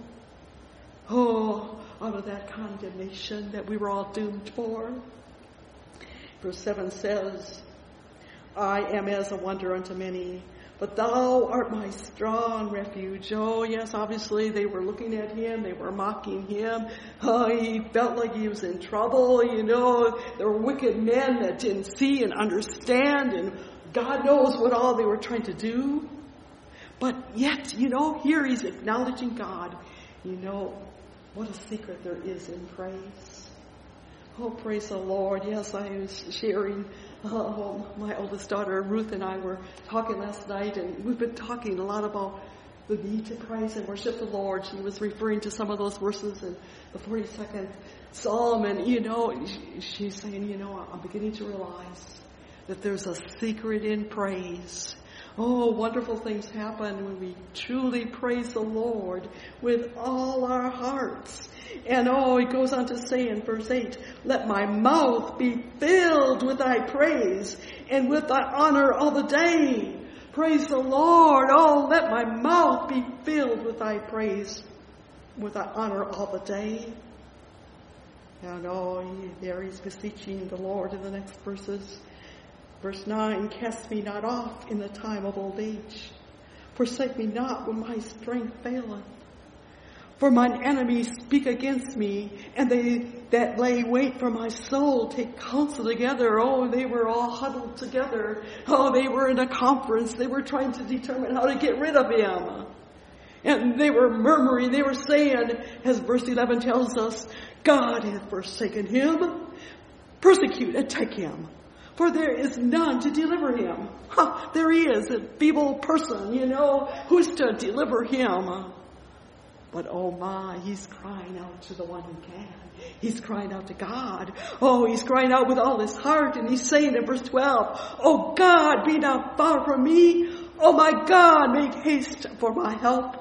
Oh, out of that condemnation that we were all doomed for. Verse seven says, I am as a wonder unto many, but thou art my strong refuge. Oh, yes, obviously they were looking at him. They were mocking him. Oh, he felt like he was in trouble. You know, there were wicked men that didn't see and understand, and God knows what all they were trying to do. But yet, you know, here he's acknowledging God. You know, what a secret there is in praise. Oh, praise the Lord. Yes, I was sharing. Oh, my oldest daughter, Ruth, and I were talking last night, and we've been talking a lot about the need to praise and worship the Lord. She was referring to some of those verses in the forty-second Psalm, and, you know, she's saying, you know, I'm beginning to realize that there's a secret in praise. Oh, wonderful things happen when we truly praise the Lord with all our hearts. And oh, he goes on to say in verse eight, let my mouth be filled with thy praise and with thy honor all the day. Praise the Lord. Oh, let my mouth be filled with thy praise, with thy honor all the day. And oh, he, there he's beseeching the Lord in the next verses. Verse nine, cast me not off in the time of old age. Forsake me not when my strength faileth. For mine enemies speak against me, and they that lay wait for my soul take counsel together. Oh, they were all huddled together. Oh, they were in a conference. They were trying to determine how to get rid of him. And they were murmuring. They were saying, as verse eleven tells us, God hath forsaken him. Persecute and take him, for there is none to deliver him. Huh, there he is, a feeble person, you know, who's to deliver him? But oh my, he's crying out to the one who can. He's crying out to God. Oh, he's crying out with all his heart, and he's saying in verse twelve, oh God, be not far from me. Oh my God, make haste for my help.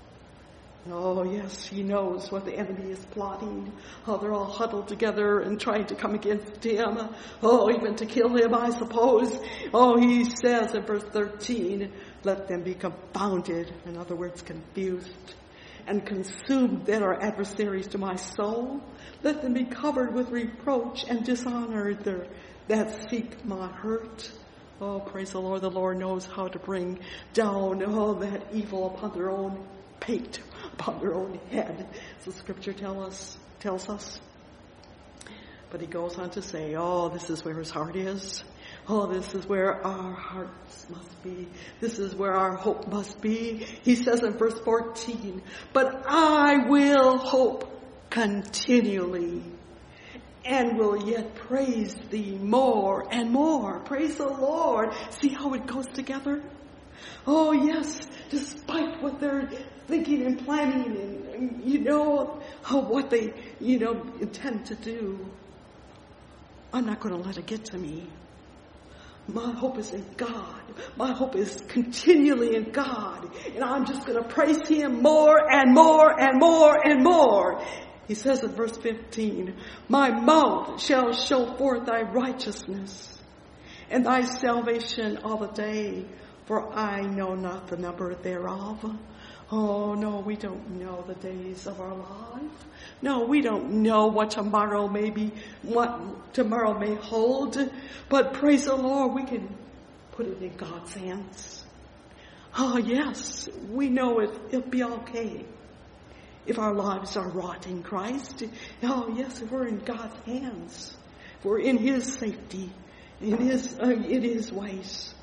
Oh yes, he knows what the enemy is plotting. Oh, they're all huddled together and trying to come against him. Oh, even to kill him, I suppose. Oh, he says in verse thirteen, let them be confounded. In other words, confused and consumed that are adversaries to my soul. Let them be covered with reproach and dishonor there that seek my hurt. Oh, praise the Lord. The Lord knows how to bring down all that evil upon their own pate, upon their own head. As the scripture tell us, tells us. But he goes on to say, oh, this is where his heart is. Oh, this is where our hearts must be. This is where our hope must be. He says in verse fourteen, but I will hope continually and will yet praise thee more and more. Praise the Lord. See how it goes together? Oh, yes, despite what they're thinking and planning and, and you know, how what they, you know, intend to do. I'm not going to let it get to me. My hope is in God. My hope is continually in God. And I'm just going to praise him more and more and more and more. He says in verse fifteen, my mouth shall show forth thy righteousness and thy salvation all the day, for I know not the number thereof. Oh, no, we don't know the days of our life. No, we don't know what tomorrow may be, what tomorrow may hold. But praise the Lord, we can put it in God's hands. Oh, yes, we know it, it'll be okay. If our lives are wrought in Christ, oh yes, if we're in God's hands, if we're in his safety, in his, uh, in his ways.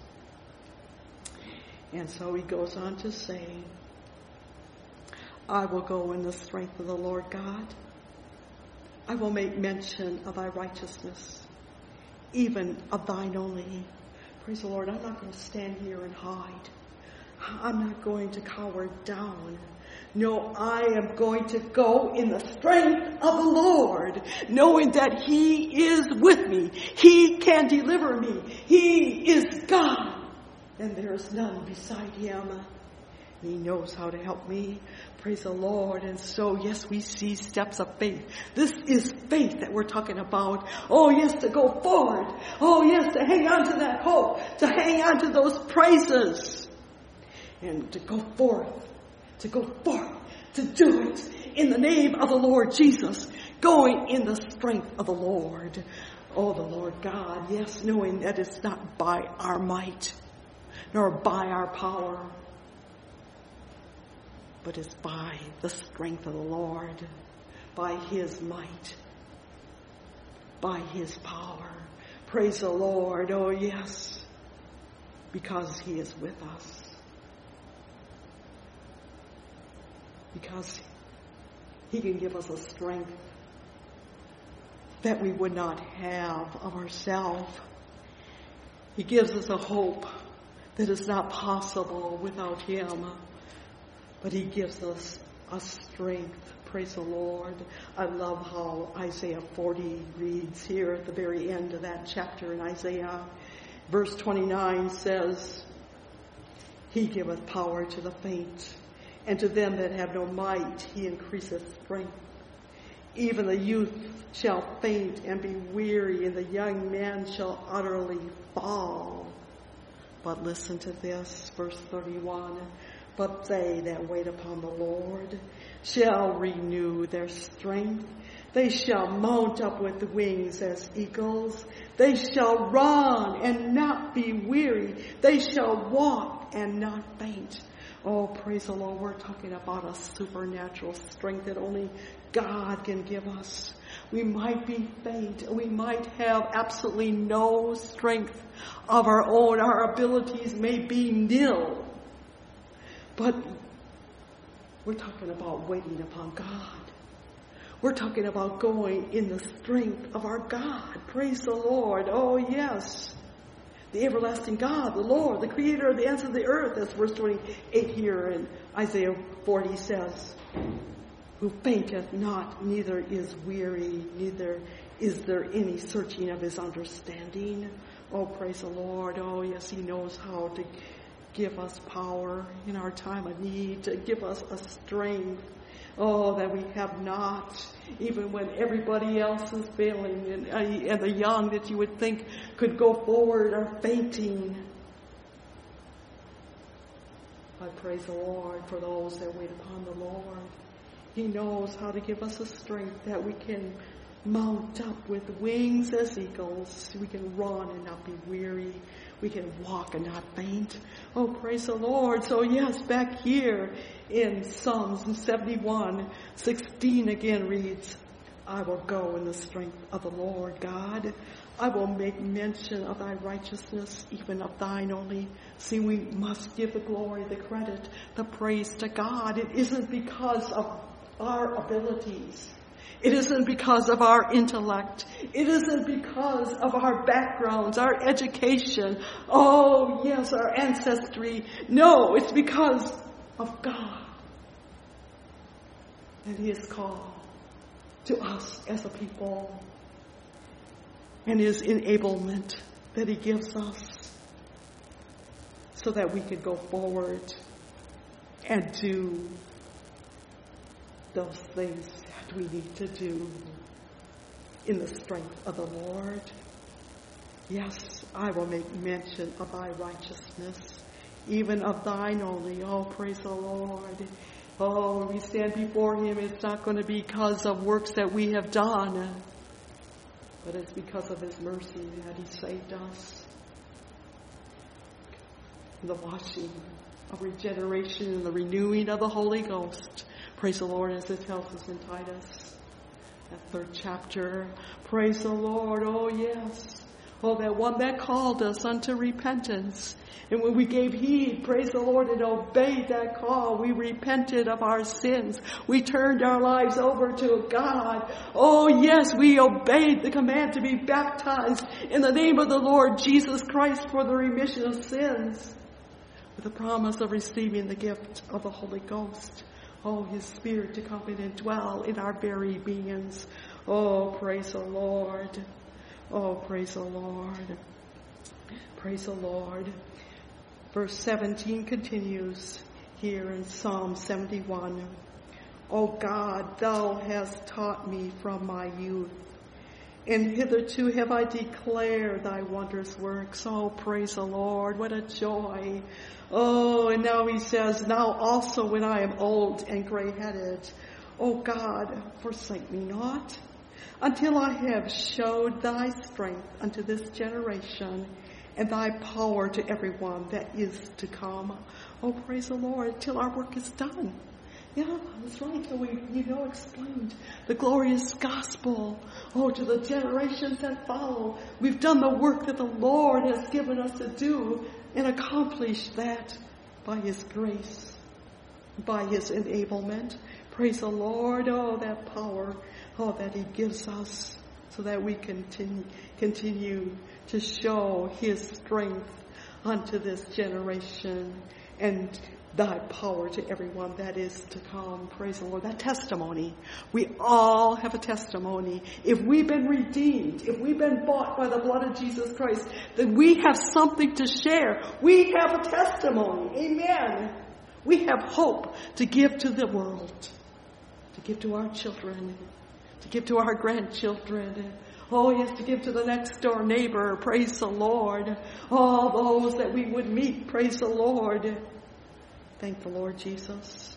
And so he goes on to say, I will go in the strength of the Lord God. I will make mention of thy righteousness, even of thine only. Praise the Lord. I'm not going to stand here and hide. I'm not going to cower down. No, I am going to go in the strength of the Lord, knowing that he is with me. He can deliver me. He is God, and there is none beside him. He knows how to help me. Praise the Lord. And so, yes, we see steps of faith. This is faith that we're talking about. Oh, yes, to go forward. Oh, yes, to hang on to that hope. To hang on to those praises. And to go forth. To go forth. To do it in the name of the Lord Jesus. Going in the strength of the Lord. Oh, the Lord God. Yes, knowing that it's not by our might. Nor by our power. But it's by the strength of the Lord, by his might, by his power. Praise the Lord. Oh, yes, because he is with us. Because he can give us a strength that we would not have of ourselves. He gives us a hope that is not possible without him. But he gives us a strength. Praise the Lord. I love how Isaiah forty reads here at the very end of that chapter in Isaiah. Verse twenty-nine says, he giveth power to the faint, and to them that have no might he increaseth strength. Even the youth shall faint and be weary, and the young man shall utterly fall. But listen to this, verse thirty-one. But they that wait upon the Lord shall renew their strength. They shall mount up with wings as eagles. They shall run and not be weary. They shall walk and not faint. Oh, praise the Lord. We're talking about a supernatural strength that only God can give us. We might be faint. We might have absolutely no strength of our own. Our abilities may be nil. But we're talking about waiting upon God. We're talking about going in the strength of our God. Praise the Lord. Oh, yes. The everlasting God, the Lord, the creator of the ends of the earth, as verse twenty-eight here in Isaiah forty says, who fainteth not, neither is weary, neither is there any searching of his understanding. Oh, praise the Lord. Oh, yes, he knows how to give us power in our time of need, to give us a strength, oh, that we have not, even when everybody else is failing, and, uh, and the young that you would think could go forward are fainting. I praise the Lord for those that wait upon the Lord. He knows how to give us a strength that we can mount up with wings as eagles. We can run and not be weary. We can walk and not faint. Oh, praise the Lord. So yes, back here in Psalms seventy-one, sixteen again reads, I will go in the strength of the Lord God. I will make mention of thy righteousness, even of thine only. See, we must give the glory, the credit, the praise to God. It isn't because of our abilities. It isn't because of our intellect. It isn't because of our backgrounds, our education. Oh, yes, our ancestry. No, it's because of God and His call to us as a people and His enablement that He gives us so that we could go forward and do those things that we need to do in the strength of the Lord. Yes, I will make mention of thy righteousness, even of thine only. Oh, praise the Lord. Oh, when we stand before Him, it's not going to be because of works that we have done, but it's because of His mercy that He saved us. The washing of regeneration and the renewing of the Holy Ghost. Praise the Lord, as it tells us in Titus, that third chapter. Praise the Lord. Oh, yes. Oh, that one that called us unto repentance. And when we gave heed, praise the Lord, and obeyed that call, we repented of our sins. We turned our lives over to God. Oh, yes, we obeyed the command to be baptized in the name of the Lord Jesus Christ for the remission of sins, with the promise of receiving the gift of the Holy Ghost. Oh, His Spirit to come in and dwell in our very beings. Oh, praise the Lord. Oh, praise the Lord. Praise the Lord. Verse seventeen continues here in Psalm seventy-one. O God, thou hast taught me from my youth, and hitherto have I declared thy wondrous works. Oh, praise the Lord. What a joy. Oh, and now he says, now also when I am old and gray-headed, O God, forsake me not, until I have showed thy strength unto this generation, and thy power to everyone that is to come. Oh, praise the Lord, till our work is done. Yeah, that's right. So we, you know, explained the glorious gospel. Oh, to the generations that follow. We've done the work that the Lord has given us to do and accomplished that by His grace, by His enablement. Praise the Lord. Oh, that power, oh, that He gives us so that we continue, continue to show His strength unto this generation and thy power to everyone that is to come. Praise the Lord. That testimony. We all have a testimony. If we've been redeemed, if we've been bought by the blood of Jesus Christ, then we have something to share. We have a testimony. Amen. We have hope to give to the world, to give to our children, to give to our grandchildren. Oh, yes, to give to the next door neighbor. Praise the Lord. All those that we would meet. Praise the Lord. Thank the Lord Jesus.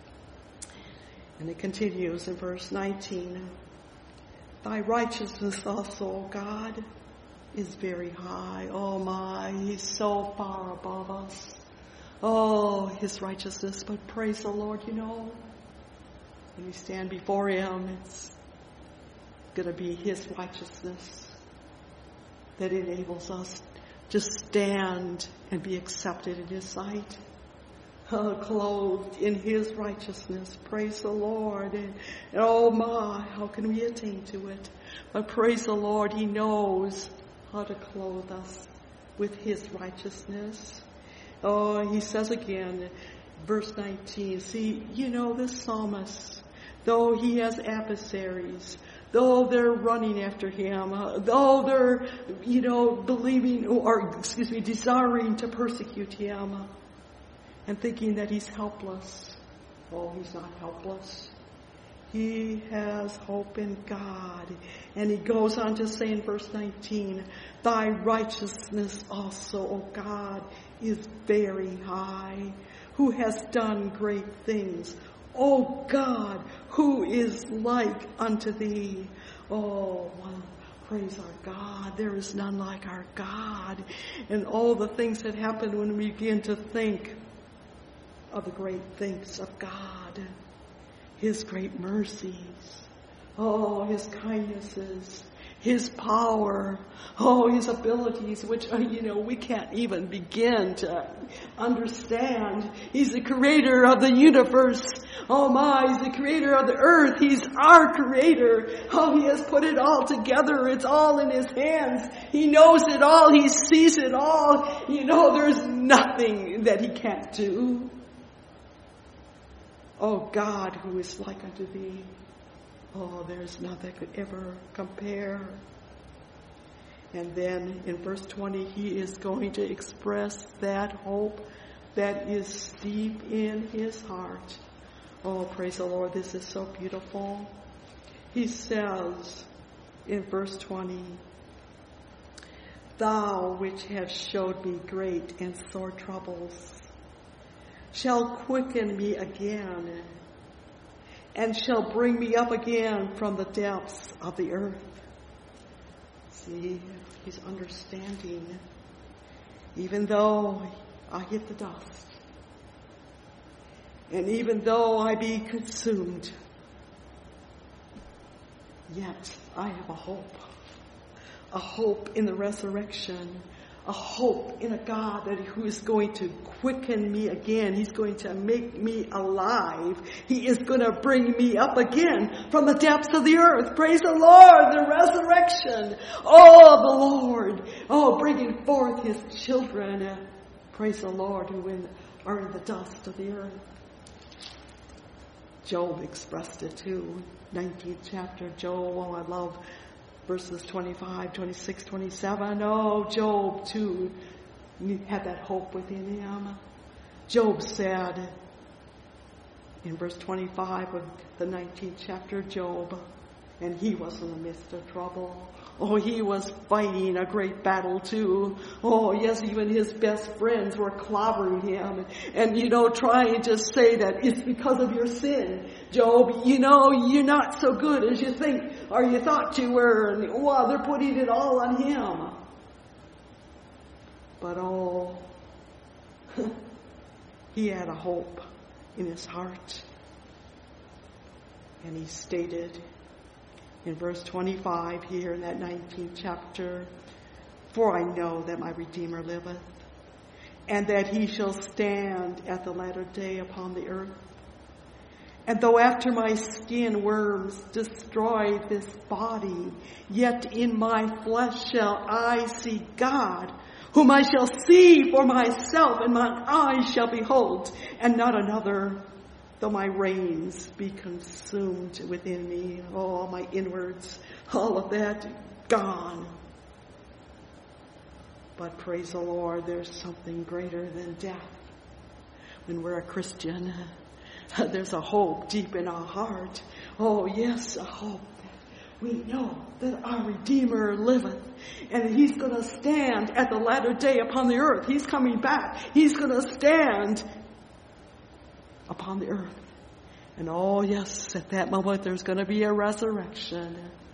And it continues in verse nineteen. Thy righteousness also, O God, is very high. Oh my, He's so far above us. Oh, His righteousness. But praise the Lord, you know, when we stand before Him, it's going to be His righteousness that enables us to stand and be accepted in His sight. Uh, clothed in His righteousness. Praise the Lord. And, and oh my, how can we attain to it? But praise the Lord, He knows how to clothe us with His righteousness. Oh, He says again, verse nineteen, see, you know, this psalmist, though he has adversaries, though they're running after him, uh, though they're, you know, believing, or excuse me, desiring to persecute him, and thinking that he's helpless. Oh, he's not helpless. He has hope in God. And he goes on to say in verse nineteen, thy righteousness also, O God, is very high, who has done great things. O God, who is like unto thee? Oh, Praise our God. There is none like our God. And all the things that happen when we begin to think of the great things of God. His great mercies. Oh, His kindnesses. His power. Oh, His abilities, which, you know, we can't even begin to understand. He's the creator of the universe. Oh my, He's the creator of the earth. He's our creator. Oh, He has put it all together. It's all in His hands. He knows it all. He sees it all. You know, there's nothing that He can't do. Oh God, who is like unto Thee? Oh, there's none that could ever compare. And then in verse twenty, He is going to express that hope that is deep in His heart. Oh, praise the Lord, this is so beautiful. He says in verse twenty, Thou which hast showed me great and sore troubles, shall quicken me again, and shall bring me up again from the depths of the earth. See, He's understanding. Even though I hit the dust, and even though I be consumed, yet I have a hope. A hope in the resurrection. A hope in a God that who is going to quicken me again. He's going to make me alive. He is going to bring me up again from the depths of the earth. Praise the Lord, the resurrection. Oh, the Lord. Oh, bringing forth His children. Praise the Lord, who in, are in the dust of the earth. Job expressed it too. nineteenth chapter, Job. Oh, I love verses twenty-five, twenty-six, twenty-seven. Oh, Job too had that hope within him. Job said in verse twenty-five of the nineteenth chapter, Job, and he was in the midst of trouble. Oh, he was fighting a great battle too. Oh, yes, even his best friends were clobbering him. And, you know, trying to say that it's because of your sin, Job. You know, you're not so good as you think or you thought you were. And, well, they're putting it all on him. But, oh, he had a hope in his heart. And he stated in verse twenty-five here in that nineteenth chapter, For I know that my Redeemer liveth, and that He shall stand at the latter day upon the earth. And though after my skin worms destroy this body, yet in my flesh shall I see God, whom I shall see for myself, and my eyes shall behold, and not another. Though my reins be consumed within me, all my inwards, all of that gone. But praise the Lord, there's something greater than death. When we're a Christian, there's a hope deep in our heart. Oh yes, a hope that we know that our Redeemer liveth. And He's going to stand at the latter day upon the earth. He's coming back. He's going to stand upon the earth. And oh yes, at that moment there's going to be a resurrection.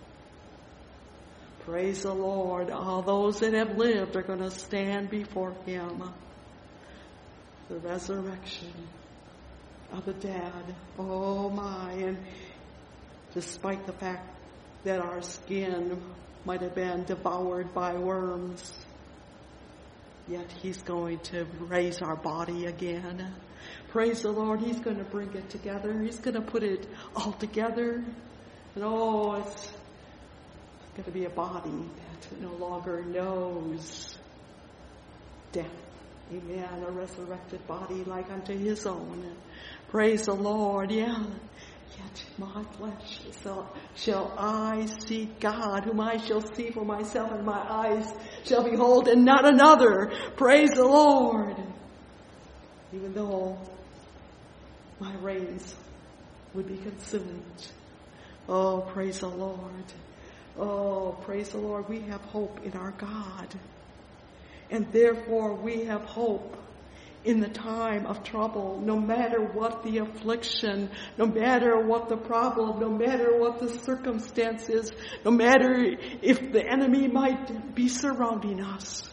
Praise the Lord. All those that have lived are going to stand before Him. The resurrection of the dead. Oh my. And despite the fact that our skin might have been devoured by worms, yet He's going to raise our body again. Praise the Lord. He's going to bring it together. He's going to put it all together. And oh, it's going to be a body that no longer knows death. Amen. A resurrected body like unto His own. Praise the Lord. Yeah. Yet my flesh shall, shall I see God, whom I shall see for myself, and my eyes shall behold, and not another. Praise the Lord. Even though my reins would be consumed. Oh, praise the Lord. Oh, praise the Lord. We have hope in our God. And therefore we have hope in the time of trouble, no matter what the affliction, no matter what the problem, no matter what the circumstances, no matter if the enemy might be surrounding us.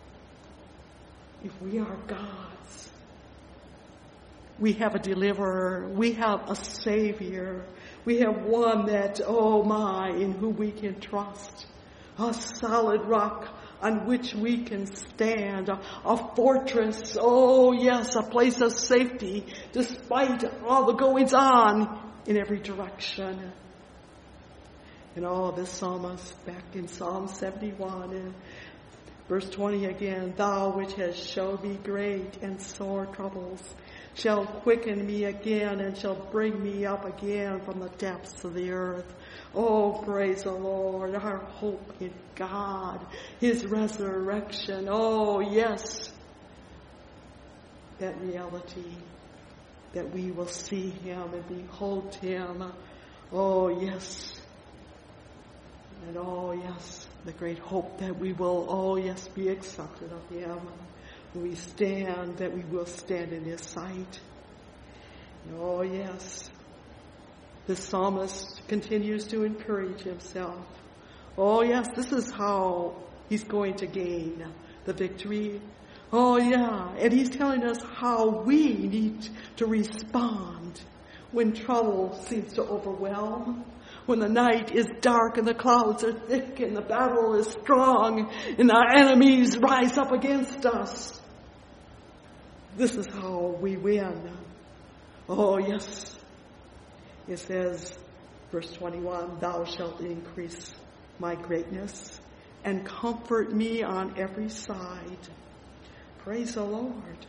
If we are God's, we have a deliverer, we have a Savior, we have one that, oh my, in whom we can trust, a solid rock on which we can stand, a, a fortress, oh yes, a place of safety, despite all the goings on in every direction. And all this psalmist back in Psalm seventy-one, and verse twenty again, thou which hast showed me great and sore troubles, shall quicken me again and shall bring me up again from the depths of the earth. Oh, praise the Lord, our hope in God, His resurrection. Oh, yes, that reality that we will see Him and behold Him. Oh, yes. And oh, yes, the great hope that we will, oh, yes, be accepted of Him. When we stand, that we will stand in His sight. And oh, yes. The psalmist continues to encourage himself. Oh, yes, this is how he's going to gain the victory. Oh, yeah, and he's telling us how we need to respond when trouble seems to overwhelm, when the night is dark and the clouds are thick and the battle is strong and our enemies rise up against us. This is how we win. Oh, yes. It says, verse twenty-one, thou shalt increase my greatness and comfort me on every side. Praise the Lord.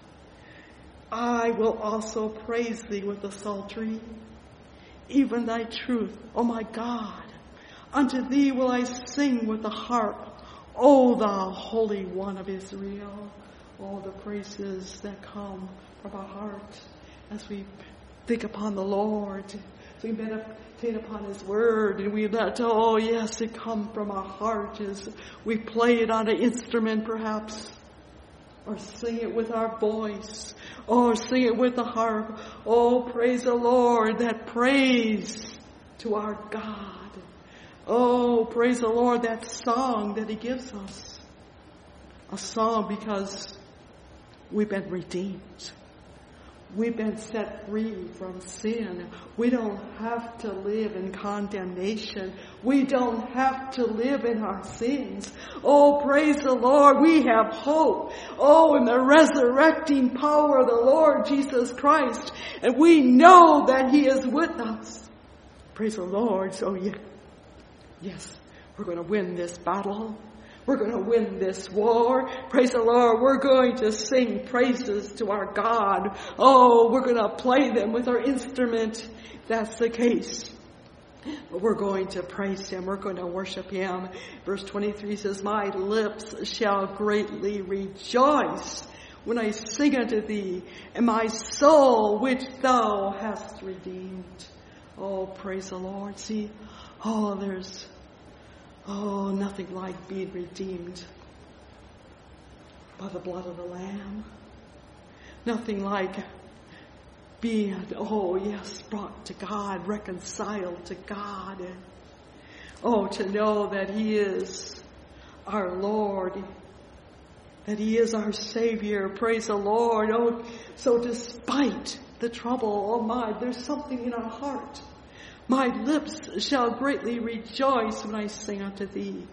I will also praise thee with the psaltery, even thy truth, O my God. Unto thee will I sing with the harp, O thou Holy One of Israel. All the praises that come from our heart as we think upon the Lord. We meditate upon His Word, and we let, oh yes, it come from our heart as we play it on an instrument perhaps, or sing it with our voice, or sing it with the harp. Oh, praise the Lord, that praise to our God. Oh, praise the Lord, that song that He gives us. A song because we've been redeemed. We've been set free from sin. We don't have to live in condemnation. We don't have to live in our sins. Oh, praise the Lord. We have hope. Oh, in the resurrecting power of the Lord Jesus Christ. And we know that He is with us. Praise the Lord. So, yeah, yes, we're going to win this battle. We're going to win this war. Praise the Lord. We're going to sing praises to our God. Oh, we're going to play them with our instrument. That's the case. But we're going to praise Him. We're going to worship Him. Verse twenty-three says, my lips shall greatly rejoice when I sing unto thee, and my soul which thou hast redeemed. Oh, praise the Lord. See, oh, there's Oh, nothing like being redeemed by the blood of the Lamb. Nothing like being, oh yes, brought to God, reconciled to God. Oh, to know that He is our Lord, that He is our Savior. Praise the Lord. Oh, so despite the trouble, oh my, there's something in our heart. My lips shall greatly rejoice when I sing unto thee.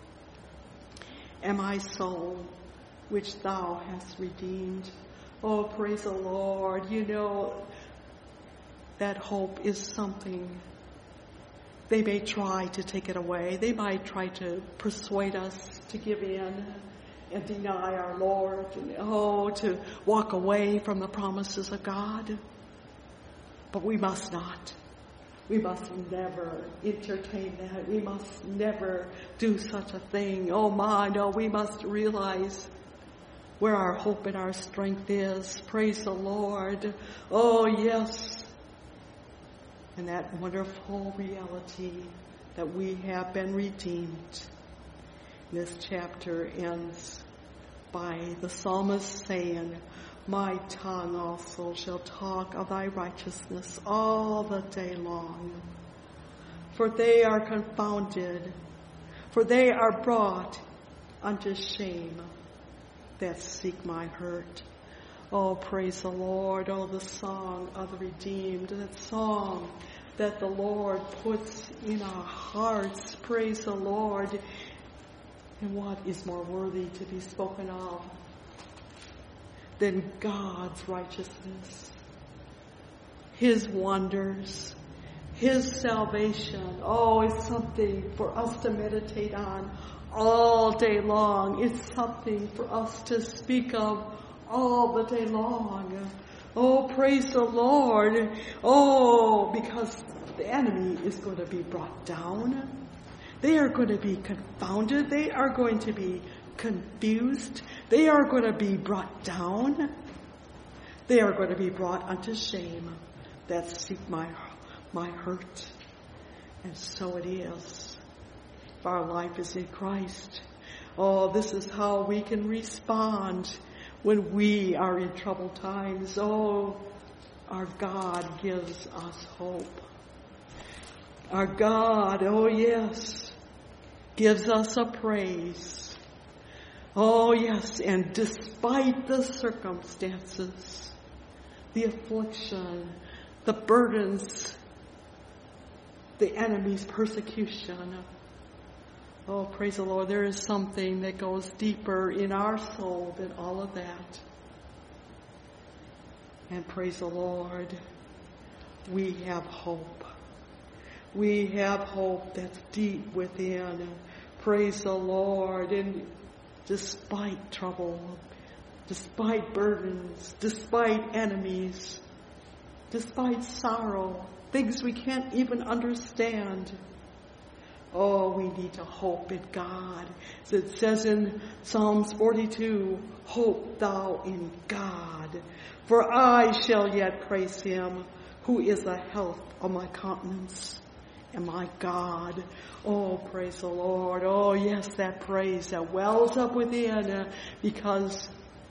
And my soul, which thou hast redeemed. Oh, praise the Lord. You know, that hope is something. They may try to take it away. They might try to persuade us to give in and deny our Lord. And, oh, to walk away from the promises of God. But we must not. We must never entertain that. We must never do such a thing. Oh my, no, we must realize where our hope and our strength is. Praise the Lord. Oh yes. And that wonderful reality that we have been redeemed. This chapter ends by the psalmist saying, My tongue also shall talk of thy righteousness all the day long. For they are confounded, for they are brought unto shame that seek my hurt. Oh, praise the Lord. Oh, the song of the redeemed, that song that the Lord puts in our hearts. Praise the Lord. And what is more worthy to be spoken of than God's righteousness, His wonders, His salvation? Oh, it's something for us to meditate on all day long. It's something for us to speak of all the day long. Oh, praise the Lord. Oh, because the enemy is going to be brought down. They are going to be confounded. They are going to be confused. They are going to be brought down. They are going to be brought unto shame that seek my, my hurt. And so it is. If our life is in Christ, oh, this is how we can respond when we are in troubled times. Oh, our God gives us hope. Our God, oh yes, gives us a praise. Oh yes, and despite the circumstances, the affliction, the burdens, the enemy's persecution, oh, praise the Lord, there is something that goes deeper in our soul than all of that. And praise the Lord, we have hope. We have hope that's deep within. Praise the Lord. And despite trouble, despite burdens, despite enemies, despite sorrow, things we can't even understand, oh, we need to hope in God. As it says in Psalms forty-two, hope thou in God, for I shall yet praise him, who is the health of my countenance and my God. Oh, praise the Lord. Oh, yes, that praise that wells up within uh, because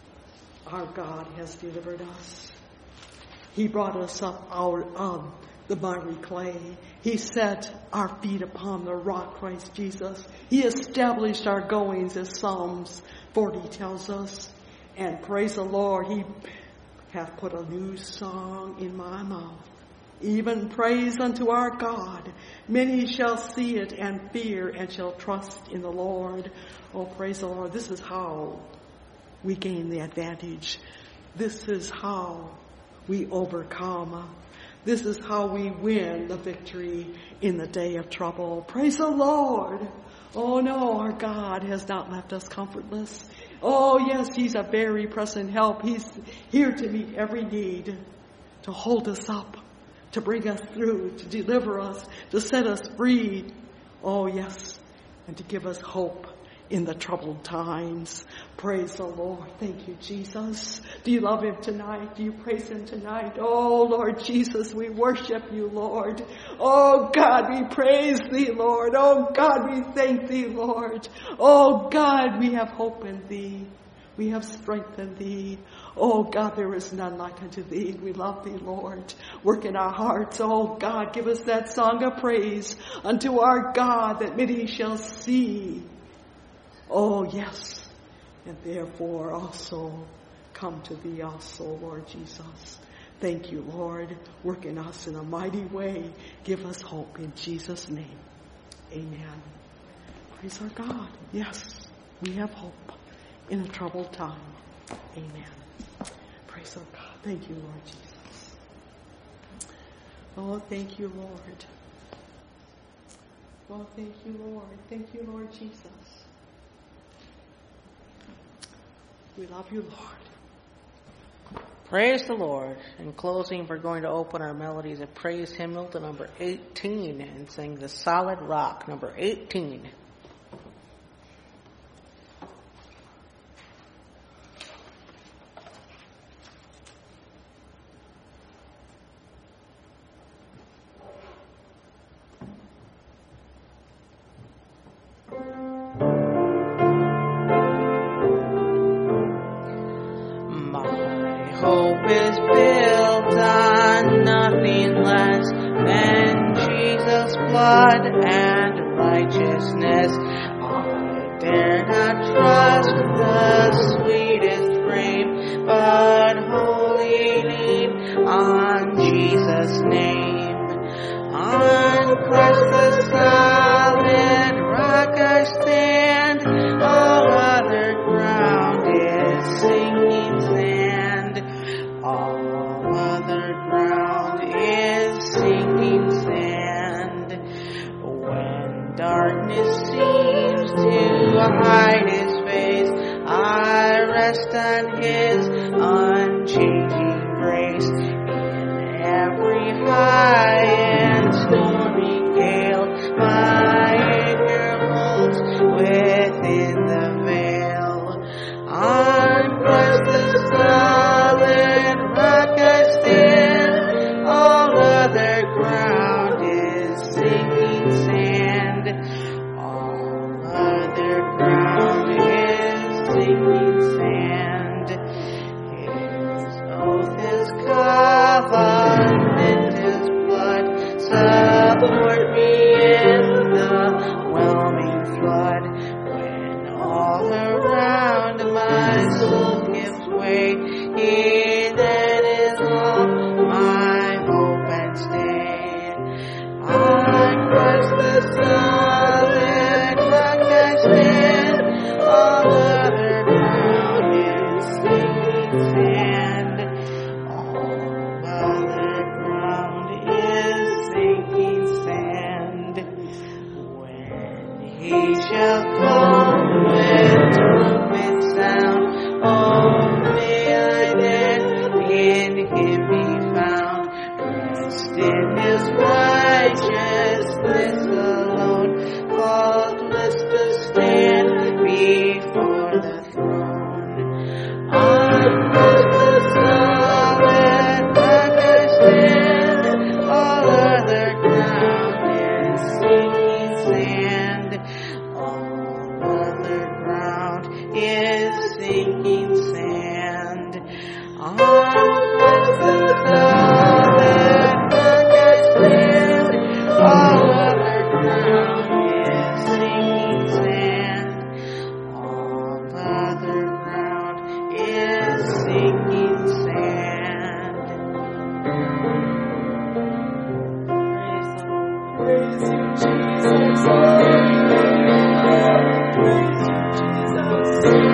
our God has delivered us. He brought us up out of the miry clay. He set our feet upon the rock, Christ Jesus. He established our goings, as Psalms forty tells us. And praise the Lord, He hath put a new song in my mouth, even praise unto our God. Many shall see it and fear and shall trust in the Lord. Oh, praise the Lord. This is how we gain the advantage. This is how we overcome. This is how we win the victory in the day of trouble. Praise the Lord. Oh no, our God has not left us comfortless. Oh yes, He's a very present help. He's here to meet every need, to hold us up, to bring us through, to deliver us, to set us free. Oh yes, and to give us hope in the troubled times. Praise the Lord. Thank you, Jesus. Do you love Him tonight? Do you praise Him tonight? Oh, Lord Jesus, we worship you, Lord. Oh, God, we praise thee, Lord. Oh, God, we thank thee, Lord. Oh, God, we have hope in thee. We have strength in thee. Oh, God, there is none like unto thee. We love thee, Lord. Work in our hearts. Oh, God, give us that song of praise unto our God, that many shall see. Oh, yes, and therefore also come to thee also, Lord Jesus. Thank you, Lord. Work in us in a mighty way. Give us hope in Jesus' name. Amen. Praise our God. Yes, we have hope in a troubled time. Amen. Praise our God. Thank you, Lord Jesus. Oh, thank you, Lord. Oh, thank you, Lord. Thank you, Lord Jesus. We love you, Lord. Praise the Lord. In closing, we're going to open our melodies of praise hymnal to number eighteen and sing The Solid Rock, number eighteen. My hope is built on nothing less than Jesus' blood and righteousness. I dare not trust the sweetest frame, but wholly lean on Jesus' name. On Christ the solid rock I stand, all other ground is sinking sand. All other ground is sinking sand. When darkness seems to hide His face, I rest on His unchanging grace. In every high and stormy gale, my anchor holds within the veil. On Christ the solid rock I stand, all other ground is sinking sand. All other ground is sinking sand. His oath, His covenant, His blood support me in the whelming flood. When all around my soul gives way, He then is all my hope and stay. On Christ the solid rock I stand, all other ground is sinking sand. All other ground is sinking sand. When He shall come with trumpet sound, oh, may I then in Him be found. Rest in His righteousness alone, faultless to stand before the throne. On Christ the solid rock I stand, all other ground is sinking sand. All other ground is sinking sand. On Christ the solid rock I stand, all other ground is sinking sand. All other ground is sinking sand. Praise the Lord. Praise you, Jesus. Praise you, Jesus.